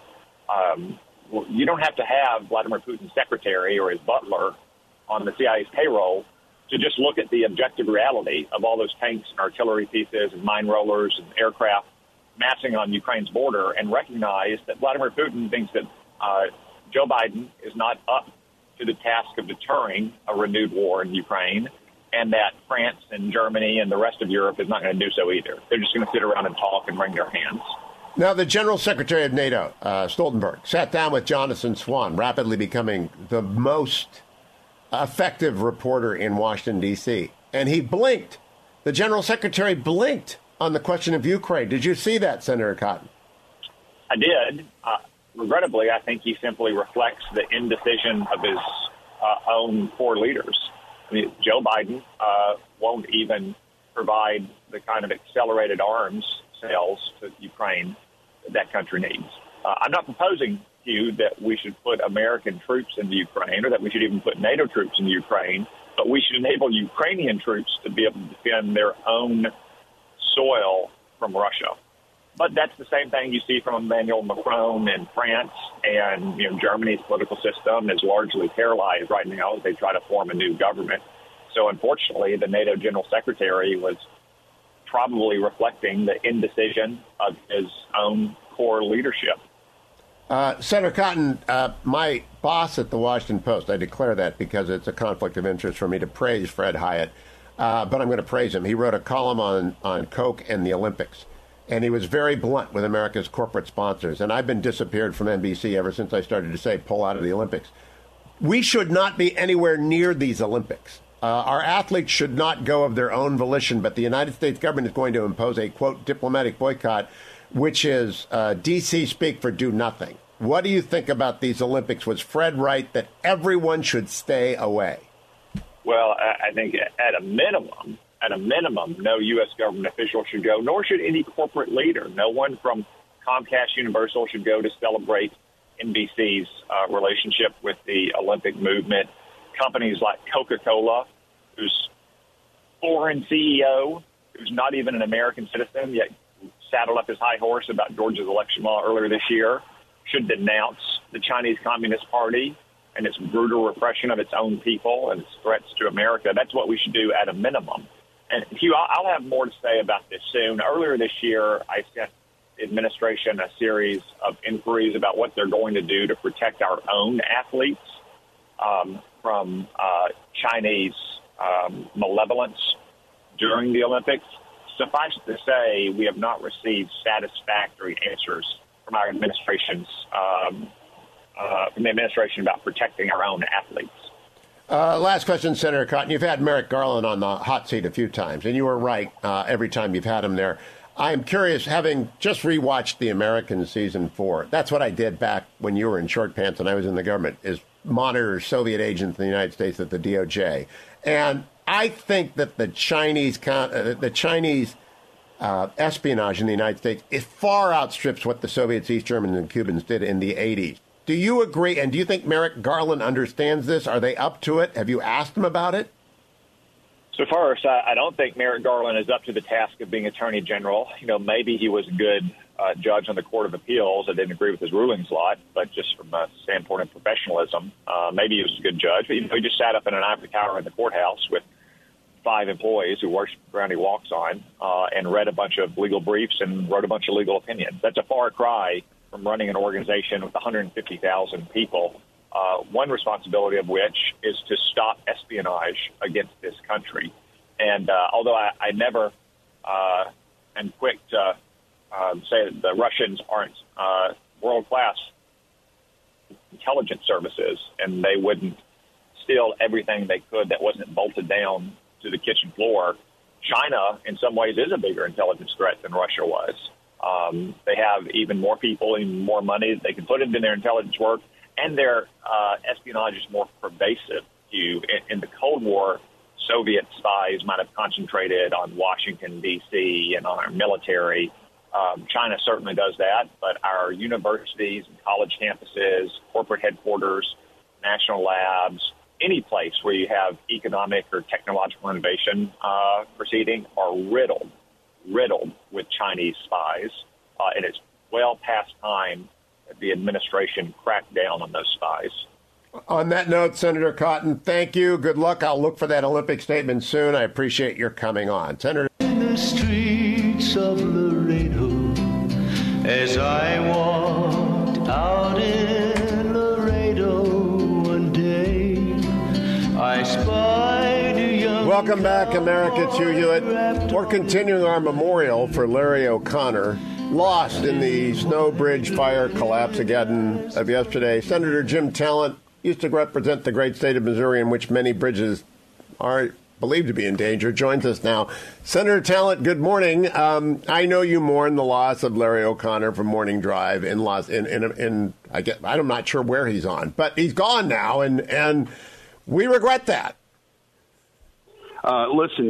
Speaker 13: You don't have to have Vladimir Putin's secretary or his butler on the CIA's payroll to just look at the objective reality of all those tanks and artillery pieces and mine rollers and aircraft massing on Ukraine's border and recognize that Vladimir Putin thinks that Joe Biden is not up to the task of deterring a renewed war in Ukraine, and that France and Germany and the rest of Europe is not going to do so either. They're just going to sit around and talk and wring their hands.
Speaker 4: Now, the General Secretary of NATO, Stoltenberg, sat down with Jonathan Swan, rapidly becoming the most effective reporter in Washington, D.C., and he blinked. The General Secretary blinked on the question of Ukraine. Did you see that, Senator Cotton?
Speaker 13: I did. Regrettably, I think he simply reflects the indecision of his own core leaders. I mean, Joe Biden won't even provide the kind of accelerated arms sales to Ukraine that country needs. I'm not proposing, Hugh, that we should put American troops into Ukraine or that we should even put NATO troops into Ukraine, but we should enable Ukrainian troops to be able to defend their own soil from Russia. But that's the same thing you see from Emmanuel Macron in France, and Germany's political system is largely paralyzed right now as they try to form a new government. So unfortunately, the NATO General Secretary was probably reflecting the indecision of his own core leadership.
Speaker 4: Senator Cotton, my boss at the Washington Post, I declare that because it's a conflict of interest for me to praise Fred Hyatt, but I'm going to praise him. He wrote a column on Coke and the Olympics. And he was very blunt with America's corporate sponsors. And I've been disappeared from NBC ever since I started to say pull out of the Olympics. we should not be anywhere near these Olympics. Our athletes should not go of their own volition, but the United States government is going to impose a, quote, diplomatic boycott, which is D.C. speak for do nothing. What do you think about these Olympics? Was Fred right that everyone should stay away?
Speaker 13: Well, I think at a minimum, no U.S. government official should go, nor should any corporate leader. No one from Comcast Universal should go to celebrate NBC's relationship with the Olympic movement. Companies like Coca-Cola, whose foreign CEO, who's not even an American citizen, yet saddled up his high horse about Georgia's election law earlier this year, should denounce the Chinese Communist Party and its brutal repression of its own people and its threats to America. That's what we should do at a minimum. And Hugh, I'll have more to say about this soon. Earlier this year, I sent the administration a series of inquiries about what they're going to do to protect our own athletes from Chinese malevolence during the Olympics. Suffice to say, we have not received satisfactory answers from our administration about protecting our own athletes.
Speaker 4: Last question, Senator Cotton. You've had Merrick Garland on the hot seat a few times, and you were right every time you've had him there. I'm curious, having just rewatched The Americans season 4, that's what I did back when you were in short pants and I was in the government, is monitor Soviet agents in the United States at the DOJ. And I think that the Chinese espionage in the United States, it far outstrips what the Soviets, East Germans, and Cubans did in the 80s. Do you agree? And do you think Merrick Garland understands this? Are they up to it? Have you asked him about it?
Speaker 13: So first, I don't think Merrick Garland is up to the task of being Attorney General. You know, maybe he was a good judge on the Court of Appeals. I didn't agree with his rulings a lot, but just from a standpoint of professionalism, maybe he was a good judge. But, you know, he just sat up in an ivory tower in the courthouse with 5 employees who worship the ground he walks on and read a bunch of legal briefs and wrote a bunch of legal opinions. That's a far cry from running an organization with 150,000 people, one responsibility of which is to stop espionage against this country. And although I never am quick to say that the Russians aren't world-class intelligence services and they wouldn't steal everything they could that wasn't bolted down to the kitchen floor, China, in some ways, is a bigger intelligence threat than Russia was. They have even more people, even more money that they can put into their intelligence work, and their espionage is more pervasive. In the Cold War, Soviet spies might have concentrated on Washington, D.C., and on our military. China certainly does that, but our universities and college campuses, corporate headquarters, national labs, any place where you have economic or technological innovation proceeding are riddled with Chinese spies, and it's well past time that the administration cracked down on those spies.
Speaker 4: On that note, Senator Cotton, thank you. Good luck. I'll look for that Olympic statement soon. I appreciate your coming on. Senator.
Speaker 14: In the streets of Laredo, as I walked out in Laredo one day, I spied a young...
Speaker 4: Welcome back, America. It's Hugh Hewitt. We're continuing our memorial for Larry O'Connor, lost in the Snow Bridge fire collapse again of yesterday. Senator Jim Talent used to represent the great state of Missouri, in which many bridges are believed to be in danger, joins us now. Senator Talent, good morning. I know you mourn the loss of Larry O'Connor from Morning Drive I'm not sure where he's on, but he's gone now, and we regret that.
Speaker 15: Listen,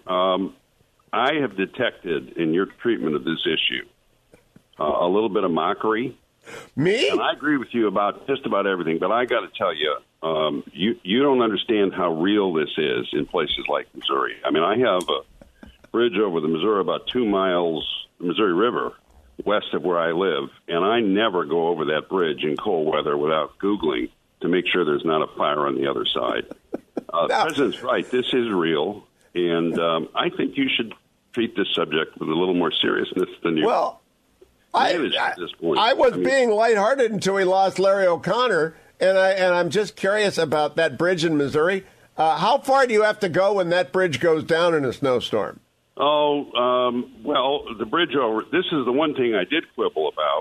Speaker 15: I have detected in your treatment of this issue a little bit of mockery.
Speaker 4: Me?
Speaker 15: And I agree with you about just about everything, but I got to tell you, you don't understand how real this is in places like Missouri. I mean, I have a bridge over the Missouri about 2 miles, the Missouri River, west of where I live, and I never go over that bridge in cold weather without Googling to make sure there's not a fire on the other side. The President's right. This is real, and I think you should treat this subject with a little more seriousness than you managed at this point.
Speaker 4: I was being lighthearted until we lost Larry O'Connor, and I'm just curious about that bridge in Missouri. How far do you have to go when that bridge goes down in a snowstorm?
Speaker 15: Well, the bridge over, this is the one thing I did quibble about with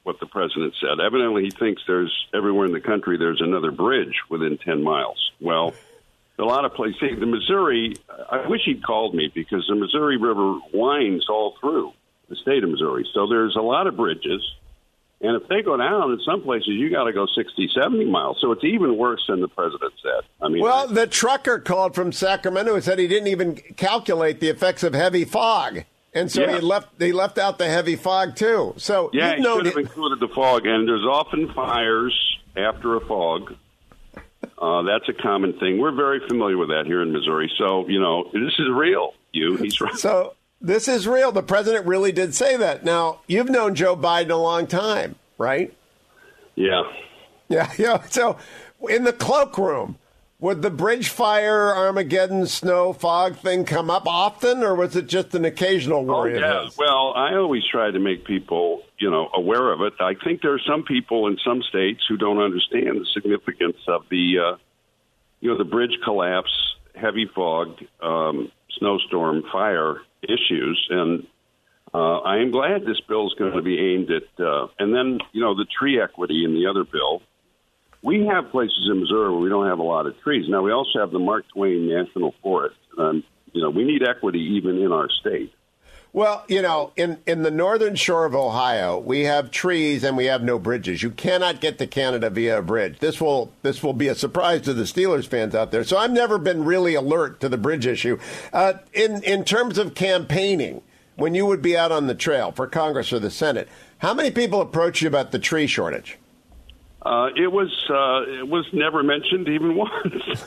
Speaker 15: what the president said. Evidently, he thinks there's everywhere in the country there's another bridge within 10 miles. Well, a lot of places, the Missouri, I wish he'd called me because the Missouri River winds all through the state of Missouri. So there's a lot of bridges. And if they go down in some places, you got to go 60, 70 miles. So it's even worse than the president said. I mean,
Speaker 4: well, the trucker called from Sacramento and said he didn't even calculate the effects of heavy fog. And so he left out the heavy fog, too. So
Speaker 15: yeah, he should have included the fog. And there's often fires after a fog. That's a common thing. We're very familiar with that here in Missouri. So, this is real. He's right.
Speaker 4: So this is real. The president really did say that. Now, you've known Joe Biden a long time, right?
Speaker 15: Yeah.
Speaker 4: Yeah. So in the cloakroom, would the bridge fire, Armageddon, snow, fog thing come up often, or was it just an occasional worry of his?
Speaker 15: Well, I always try to make people, aware of it. I think there are some people in some states who don't understand the significance of the bridge collapse, heavy fog, snowstorm, fire issues. And I am glad this bill is going to be aimed at, and then, the tree equity in the other bill. We have places in Missouri where we don't have a lot of trees. Now, we also have the Mark Twain National Forest. We need equity even in our state.
Speaker 4: Well, in the northern shore of Ohio, we have trees and we have no bridges. You cannot get to Canada via a bridge. This will be a surprise to the Steelers fans out there. So I've never been really alert to the bridge issue. In terms of campaigning, when you would be out on the trail for Congress or the Senate, how many people approach you about the tree shortage?
Speaker 15: It was never mentioned even once.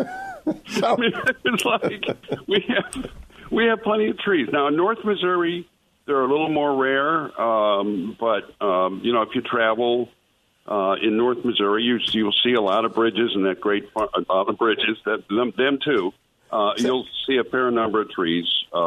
Speaker 15: I mean, it's like we have plenty of trees now in North Missouri. They're a little more rare, but if you travel in North Missouri, you'll see a lot of bridges and that great lot of bridges that them too. You'll see a fair number of trees,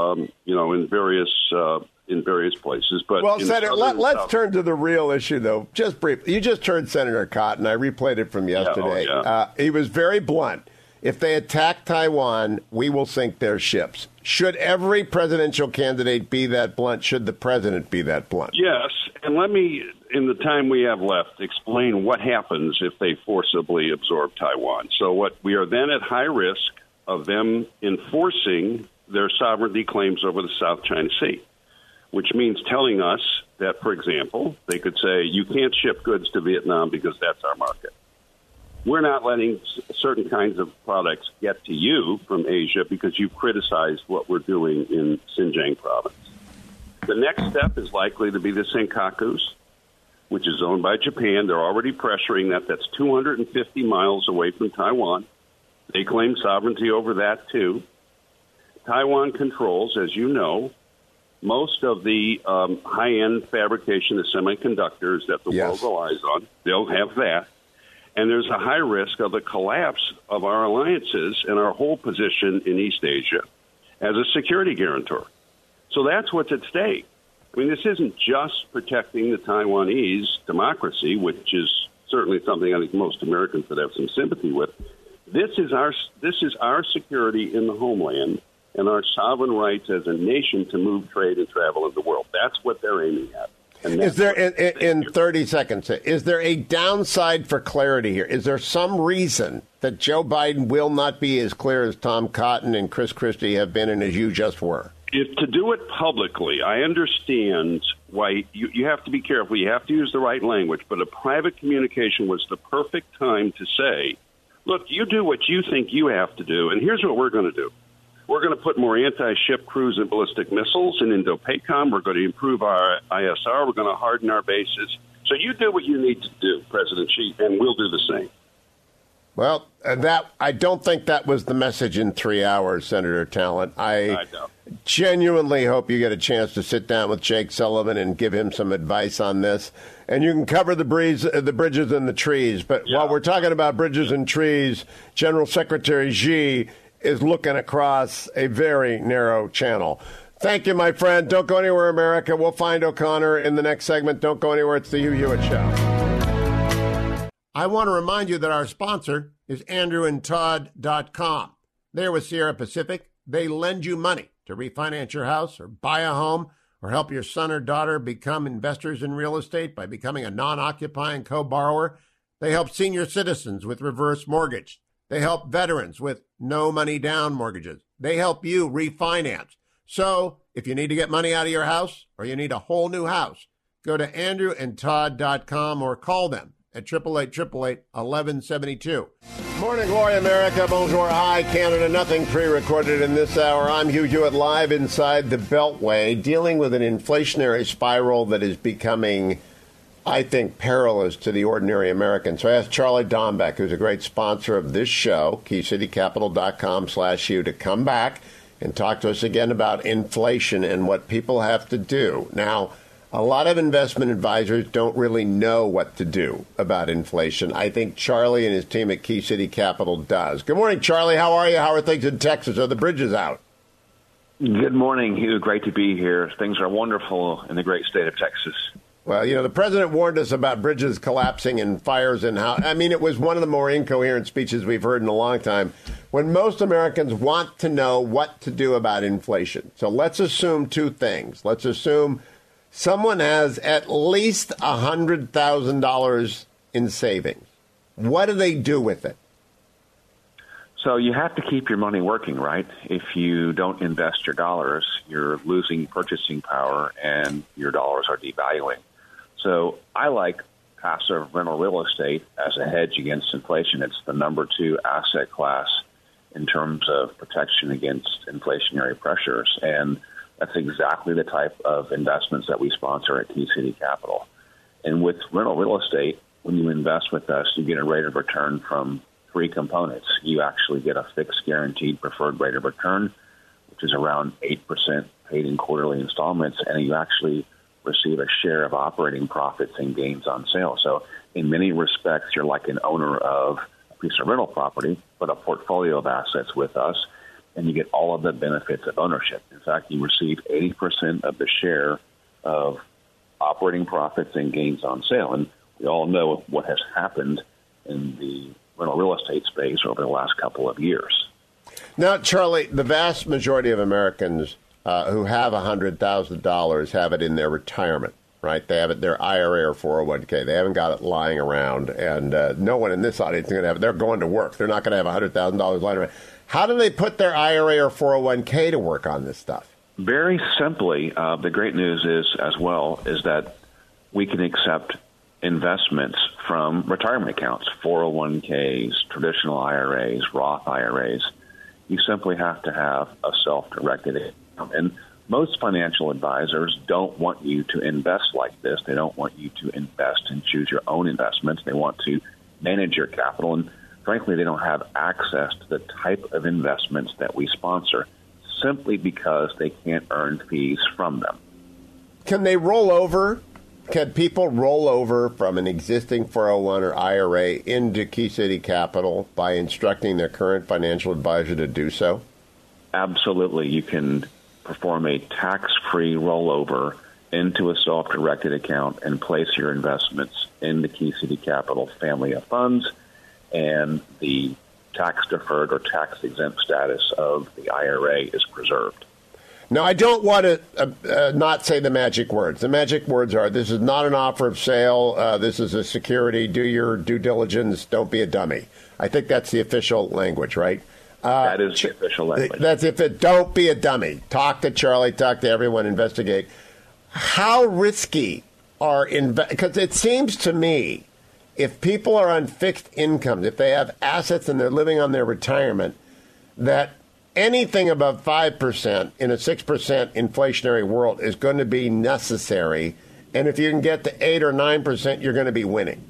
Speaker 15: in various places. But
Speaker 4: well, Senator, let's turn to the real issue, though. Just briefly, you just heard Senator Cotton. I replayed it from yesterday. He was very blunt. If they attack Taiwan, we will sink their ships. Should every presidential candidate be that blunt? Should the president be that blunt?
Speaker 15: Yes, and let me, in the time we have left, explain what happens if they forcibly absorb Taiwan. So what we are then at high risk of them enforcing their sovereignty claims over the South China Sea, which means telling us that, for example, they could say, you can't ship goods to Vietnam because that's our market. We're not letting certain kinds of products get to you from Asia because you've criticized what we're doing in Xinjiang province. The next step is likely to be the Senkakus, which is owned by Japan. They're already pressuring that. That's 250 miles away from Taiwan. They claim sovereignty over that, too. Taiwan controls, as you know, most of the high-end fabrication of semiconductors that the world relies on. They'll have that. And there's a high risk of the collapse of our alliances and our whole position in East Asia as a security guarantor. So that's what's at stake. I mean, this isn't just protecting the Taiwanese democracy, which is certainly something I think most Americans would have some sympathy with. This is our security in the homeland and our sovereign rights as a nation to move, trade, and travel in the world. That's what they're aiming at.
Speaker 4: Is there, in 30 seconds, is there a downside for clarity here? Is there some reason that Joe Biden will not be as clear as Tom Cotton and Chris Christie have been and as you just were?
Speaker 15: If to do it publicly, I understand why you have to be careful. You have to use the right language. But a private communication was the perfect time to say, look, you do what you think you have to do, and here's what we're going to do. We're going to put more anti-ship cruise and ballistic missiles in Indo-PACOM. We're going to improve our ISR. We're going to harden our bases. So you do what you need to do, President Xi, and we'll do the same.
Speaker 4: Well, I don't think that was the message in 3 hours, Senator Talent. I genuinely hope you get a chance to sit down with Jake Sullivan and give him some advice on this. And you can cover the bridges and the trees. But while we're talking about bridges and trees, General Secretary Xi is looking across a very narrow channel. Thank you, my friend. Don't go anywhere, America. We'll find O'Connor in the next segment. Don't go anywhere. It's the Hugh Hewitt Show. I want to remind you that our sponsor is AndrewandTodd.com. They're with Sierra Pacific. They lend you money to refinance your house or buy a home or help your son or daughter become investors in real estate by becoming a non-occupying co-borrower. They help senior citizens with reverse mortgage. They help veterans with no money down mortgages. They help you refinance. So if you need to get money out of your house or you need a whole new house, go to andrewandtodd.com or call them at 888-888-1172. Morning glory, America. Bonjour, hi, Canada. Nothing pre-recorded in this hour. I'm Hugh Hewitt, live inside the Beltway, dealing with an inflationary spiral that is becoming, I think, perilous to the ordinary American. So I asked Charlie Dombeck, who's a great sponsor of this show, keycitycapital.com/Hugh, to come back and talk to us again about inflation and what people have to do. Now, a lot of investment advisors don't really know what to do about inflation. I think Charlie and his team at Key City Capital does. Good morning, Charlie. How are you? How are things in Texas? Are the bridges out?
Speaker 16: Good morning, Hugh. Great to be here. Things are wonderful in the great state of Texas.
Speaker 4: Well, you know, the president warned us about bridges collapsing and fires and how, I mean, it was one of the more incoherent speeches we've heard in a long time when most Americans want to know what to do about inflation. So let's assume two things. Let's assume someone has at least $100,000 in savings. What do they do with it?
Speaker 16: So you have to keep your money working, right? If you don't invest your dollars, you're losing purchasing power and your dollars are devaluing. So I like passive rental real estate as a hedge against inflation. It's the number 2 asset class in terms of protection against inflationary pressures. And that's exactly the type of investments that we sponsor at Key City Capital. And with rental real estate, when you invest with us, you get a rate of return from 3 components. You actually get a fixed guaranteed preferred rate of return, which is around 8% paid in quarterly installments, and you actually receive a share of operating profits and gains on sale. So in many respects, you're like an owner of a piece of rental property, but a portfolio of assets with us, and you get all of the benefits of ownership. In fact, you receive 80% of the share of operating profits and gains on sale. And we all know what has happened in the rental real estate space over the last couple of years.
Speaker 4: Now, Charlie, the vast majority of Americans who have $100,000 have it in their retirement, right? They have it in their IRA or 401k. They haven't got it lying around, and no one in this audience is going to have it. They're going to work. They're not going to have $100,000 lying around. How do they put their IRA or 401k to work on this stuff?
Speaker 16: Very simply, the great news is that we can accept investments from retirement accounts, 401ks, traditional IRAs, Roth IRAs. You simply have to have a self-directed account. And most financial advisors don't want you to invest like this. They don't want you to invest and choose your own investments. They want to manage your capital. And frankly, they don't have access to the type of investments that we sponsor simply because they can't earn fees from them.
Speaker 4: Can they roll over? Can people roll over from an existing 401 or IRA into Key City Capital by instructing their current financial advisor to do so?
Speaker 16: Absolutely. You can perform a tax-free rollover into a self-directed account and place your investments in the Key City Capital family of funds, and the tax-deferred or tax-exempt status of the IRA is preserved.
Speaker 4: Now, I don't want to not say the magic words. The magic words are, this is not an offer of sale. This is a security. Do your due diligence. Don't be a dummy. I think that's the official language, right?
Speaker 16: That is the official language.
Speaker 4: That's if it. Don't be a dummy. Talk to Charlie. Talk to everyone. Investigate. How risky are because it seems to me, if people are on fixed incomes, if they have assets and they're living on their retirement, that anything above 5% in a 6% inflationary world is going to be necessary. And if you can get to 8 or 9%, you're going to be winning.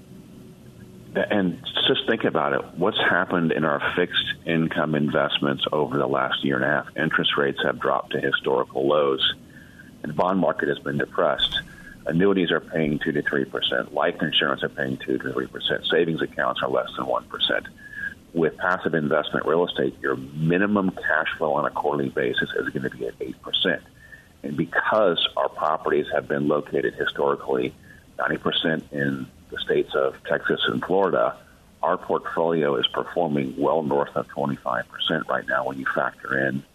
Speaker 16: And just think about it. What's happened in our fixed income investments over the last year and a half? Interest rates have dropped to historical lows, and the bond market has been depressed. Annuities are paying 2 to 3%. Life insurance are paying 2 to 3%. Savings accounts are less than 1%. With passive investment real estate, your minimum cash flow on a quarterly basis is going to be at 8%. And because our properties have been located historically 90% in the states of Texas and Florida, our portfolio is performing well north of 25% right now when you factor in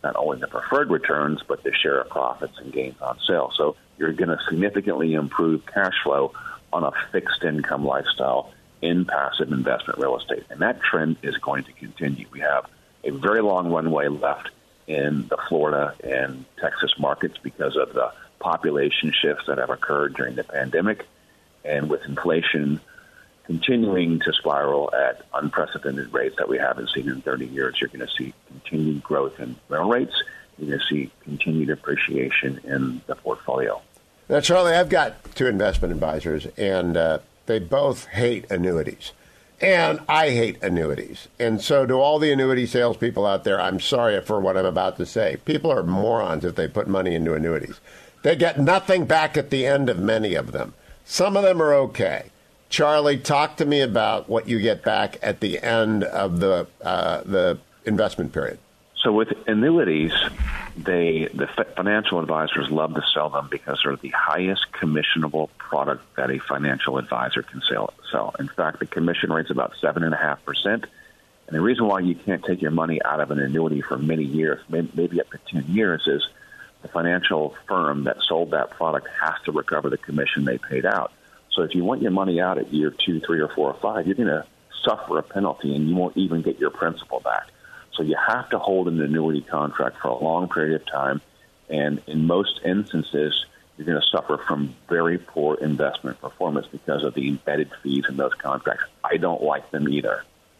Speaker 16: not only the preferred returns, but the share of profits and gains on sale. So you're going to significantly improve cash flow on a fixed income lifestyle in passive investment real estate. And that trend is going to continue. We have a very long runway left in the Florida and Texas markets because of the population shifts that have occurred during the pandemic. And with inflation continuing to spiral at unprecedented rates that we haven't seen in 30 years, you're going to see continued growth in rental rates. You're going to see continued appreciation in the portfolio.
Speaker 4: Now, Charlie, I've got two investment advisors, and they both hate annuities. And I hate annuities. And so to all the annuity salespeople out there, I'm sorry for what I'm about to say. People are morons if they put money into annuities. They get nothing back at the end of many of them. Some of them are okay. Charlie, talk to me about what you get back at the end of the investment period.
Speaker 16: So with annuities, the financial advisors love to sell them because they're the highest commissionable product that a financial advisor can sell. In fact, the commission rate's about 7.5%. And the reason why you can't take your money out of an annuity for many years, maybe up to 10 years, is the financial firm that sold that product has to recover the commission they paid out. So if you want your money out at year 2, 3, or 4, or 5, you're going to suffer a penalty, and you won't even get your principal back. So you have to hold an annuity contract for a long period of time, and in most instances, you're going to suffer from very poor investment performance because of the embedded fees in those contracts. I don't like them either.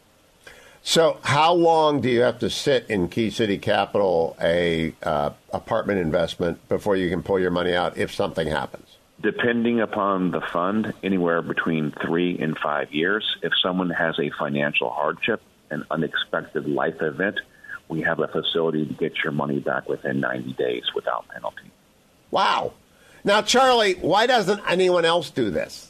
Speaker 4: So how long do you have to sit in Key City Capital, a apartment investment, before you can pull your money out if something happens?
Speaker 16: Depending upon the fund, anywhere between 3 and 5 years. If someone has a financial hardship, an unexpected life event, we have a facility to get your money back within 90 days without penalty.
Speaker 4: Wow. Now, Charlie, why doesn't anyone else do this?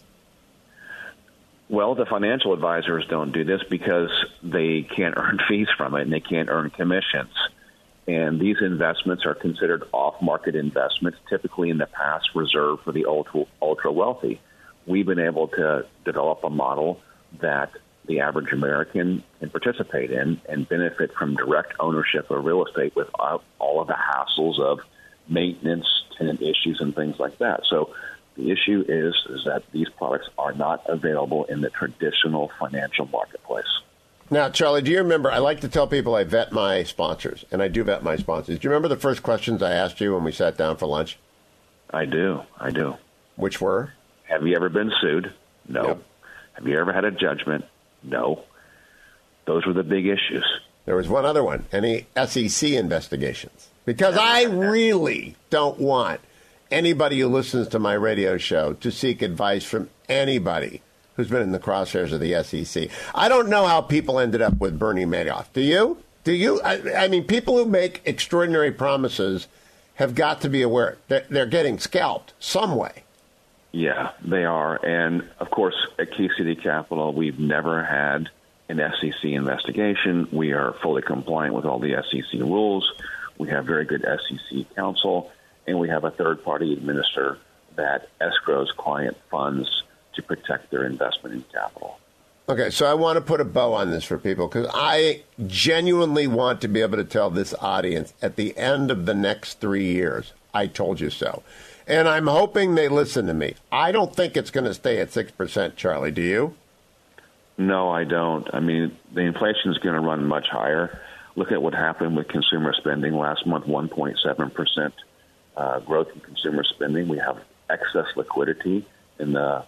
Speaker 16: Well, the financial advisors don't do this because they can't earn fees from it and they can't earn commissions. And these investments are considered off-market investments, typically in the past reserved for the ultra-wealthy. We've been able to develop a model that the average American can participate in and benefit from direct ownership of real estate without all of the hassles of maintenance, tenant issues, and things like that. So the issue is that these products are not available in the traditional financial marketplace.
Speaker 4: Now, Charlie, do you remember, I like to tell people I vet my sponsors, and I do vet my sponsors. Do you remember the first questions I asked you when we sat down for lunch?
Speaker 16: I do.
Speaker 4: Which were?
Speaker 16: Have you ever been sued? No.
Speaker 4: Yep.
Speaker 16: Have you ever had a judgment? No. Those were the big issues.
Speaker 4: There was one other one. Any SEC investigations? Because I really don't want anybody who listens to my radio show to seek advice from anybody who's been in the crosshairs of the SEC. I don't know how people ended up with Bernie Madoff. Do you? I mean, people who make extraordinary promises have got to be aware they're getting scalped some way.
Speaker 16: Yeah, they are. And, of course, at Key City Capital, we've never had an SEC investigation. We are fully compliant with all the SEC rules. We have very good SEC counsel, and we have a third-party administrator that escrows client funds to protect their investment in capital.
Speaker 4: Okay, so I want to put a bow on this for people because I genuinely want to be able to tell this audience at the end of the next 3 years, I told you so. And I'm hoping they listen to me. I don't think it's going to stay at 6%, Charlie. Do you?
Speaker 16: No, I don't. I mean, the inflation is going to run much higher. Look at what happened with consumer spending last month, 1.7% growth in consumer spending. We have excess liquidity in our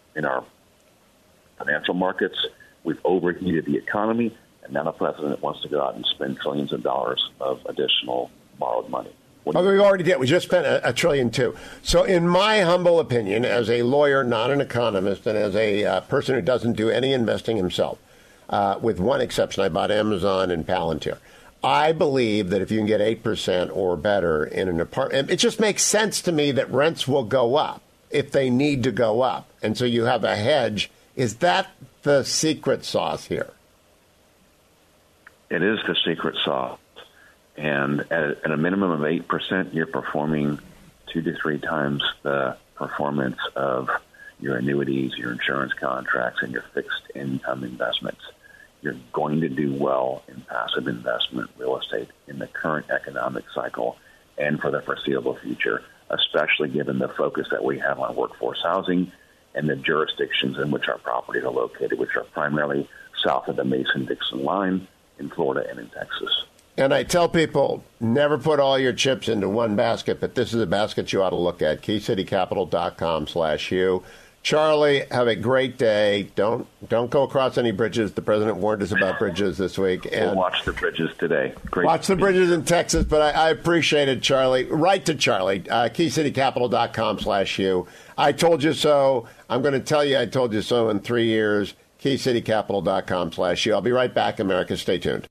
Speaker 16: financial markets. We've overheated the economy, and now the president wants to go out and spend trillions of dollars of additional borrowed money.
Speaker 4: We already did. We just spent $1.2 trillion. So in my humble opinion, as a lawyer, not an economist, and as a person who doesn't do any investing himself, with one exception, I bought Amazon and Palantir. I believe that if you can get 8% or better in an apartment, it just makes sense to me that rents will go up if they need to go up. And so you have a hedge. Is that the secret sauce here?
Speaker 16: It is the secret sauce. And at a minimum of 8%, you're performing 2 to 3 times the performance of your annuities, your insurance contracts, and your fixed income investments. you're going to do well in passive investment real estate in the current economic cycle and for the foreseeable future, especially given the focus that we have on workforce housing and the jurisdictions in which our properties are located, which are primarily south of the Mason-Dixon line in Florida and in Texas.
Speaker 4: And I tell people, never put all your chips into one basket, but this is a basket you ought to look at, keycitycapital.com/Hugh. Charlie, have a great day. Don't go across any bridges. The president warned us about bridges this week. And
Speaker 16: we'll watch the bridges today. Great.
Speaker 4: Watch the bridges in Texas, but I appreciate it, Charlie. Write to Charlie, keycitycapital.com/Hugh. I told you so. I'm going to tell you I told you so in 3 years. keycitycapital.com/Hugh. I'll be right back, America. Stay tuned.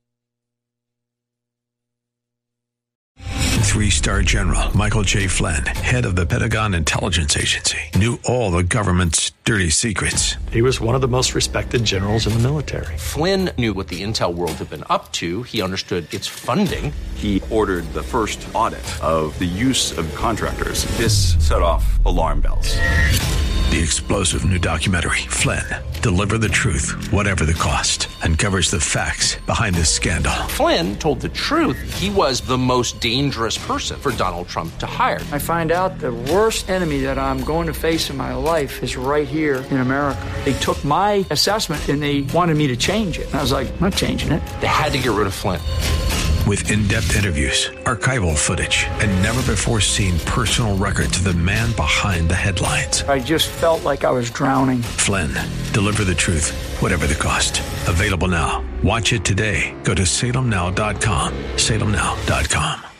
Speaker 1: 3-star General Michael J. Flynn, head of the Pentagon Intelligence Agency, knew all the government's dirty secrets.
Speaker 17: He was one of the most respected generals in the military.
Speaker 2: Flynn knew what the intel world had been up to. He understood its funding.
Speaker 3: He ordered the first audit of the use of contractors. This set off alarm bells.
Speaker 1: The explosive new documentary, Flynn, Deliver the Truth, Whatever the Cost, uncovers the facts behind this scandal.
Speaker 2: Flynn told the truth. He was the most dangerous person for Donald Trump to hire.
Speaker 18: I find out the worst enemy that I'm going to face in my life is right here in America. They took my assessment and they wanted me to change it. And I was like, I'm not changing it.
Speaker 2: They had to get rid of Flynn.
Speaker 1: With in-depth interviews, archival footage, and never-before-seen personal records of the man behind the headlines.
Speaker 18: I just felt like I was drowning.
Speaker 1: Flynn, Deliver the Truth, Whatever the Cost. Available now. Watch it today. Go to salemnow.com. salemnow.com.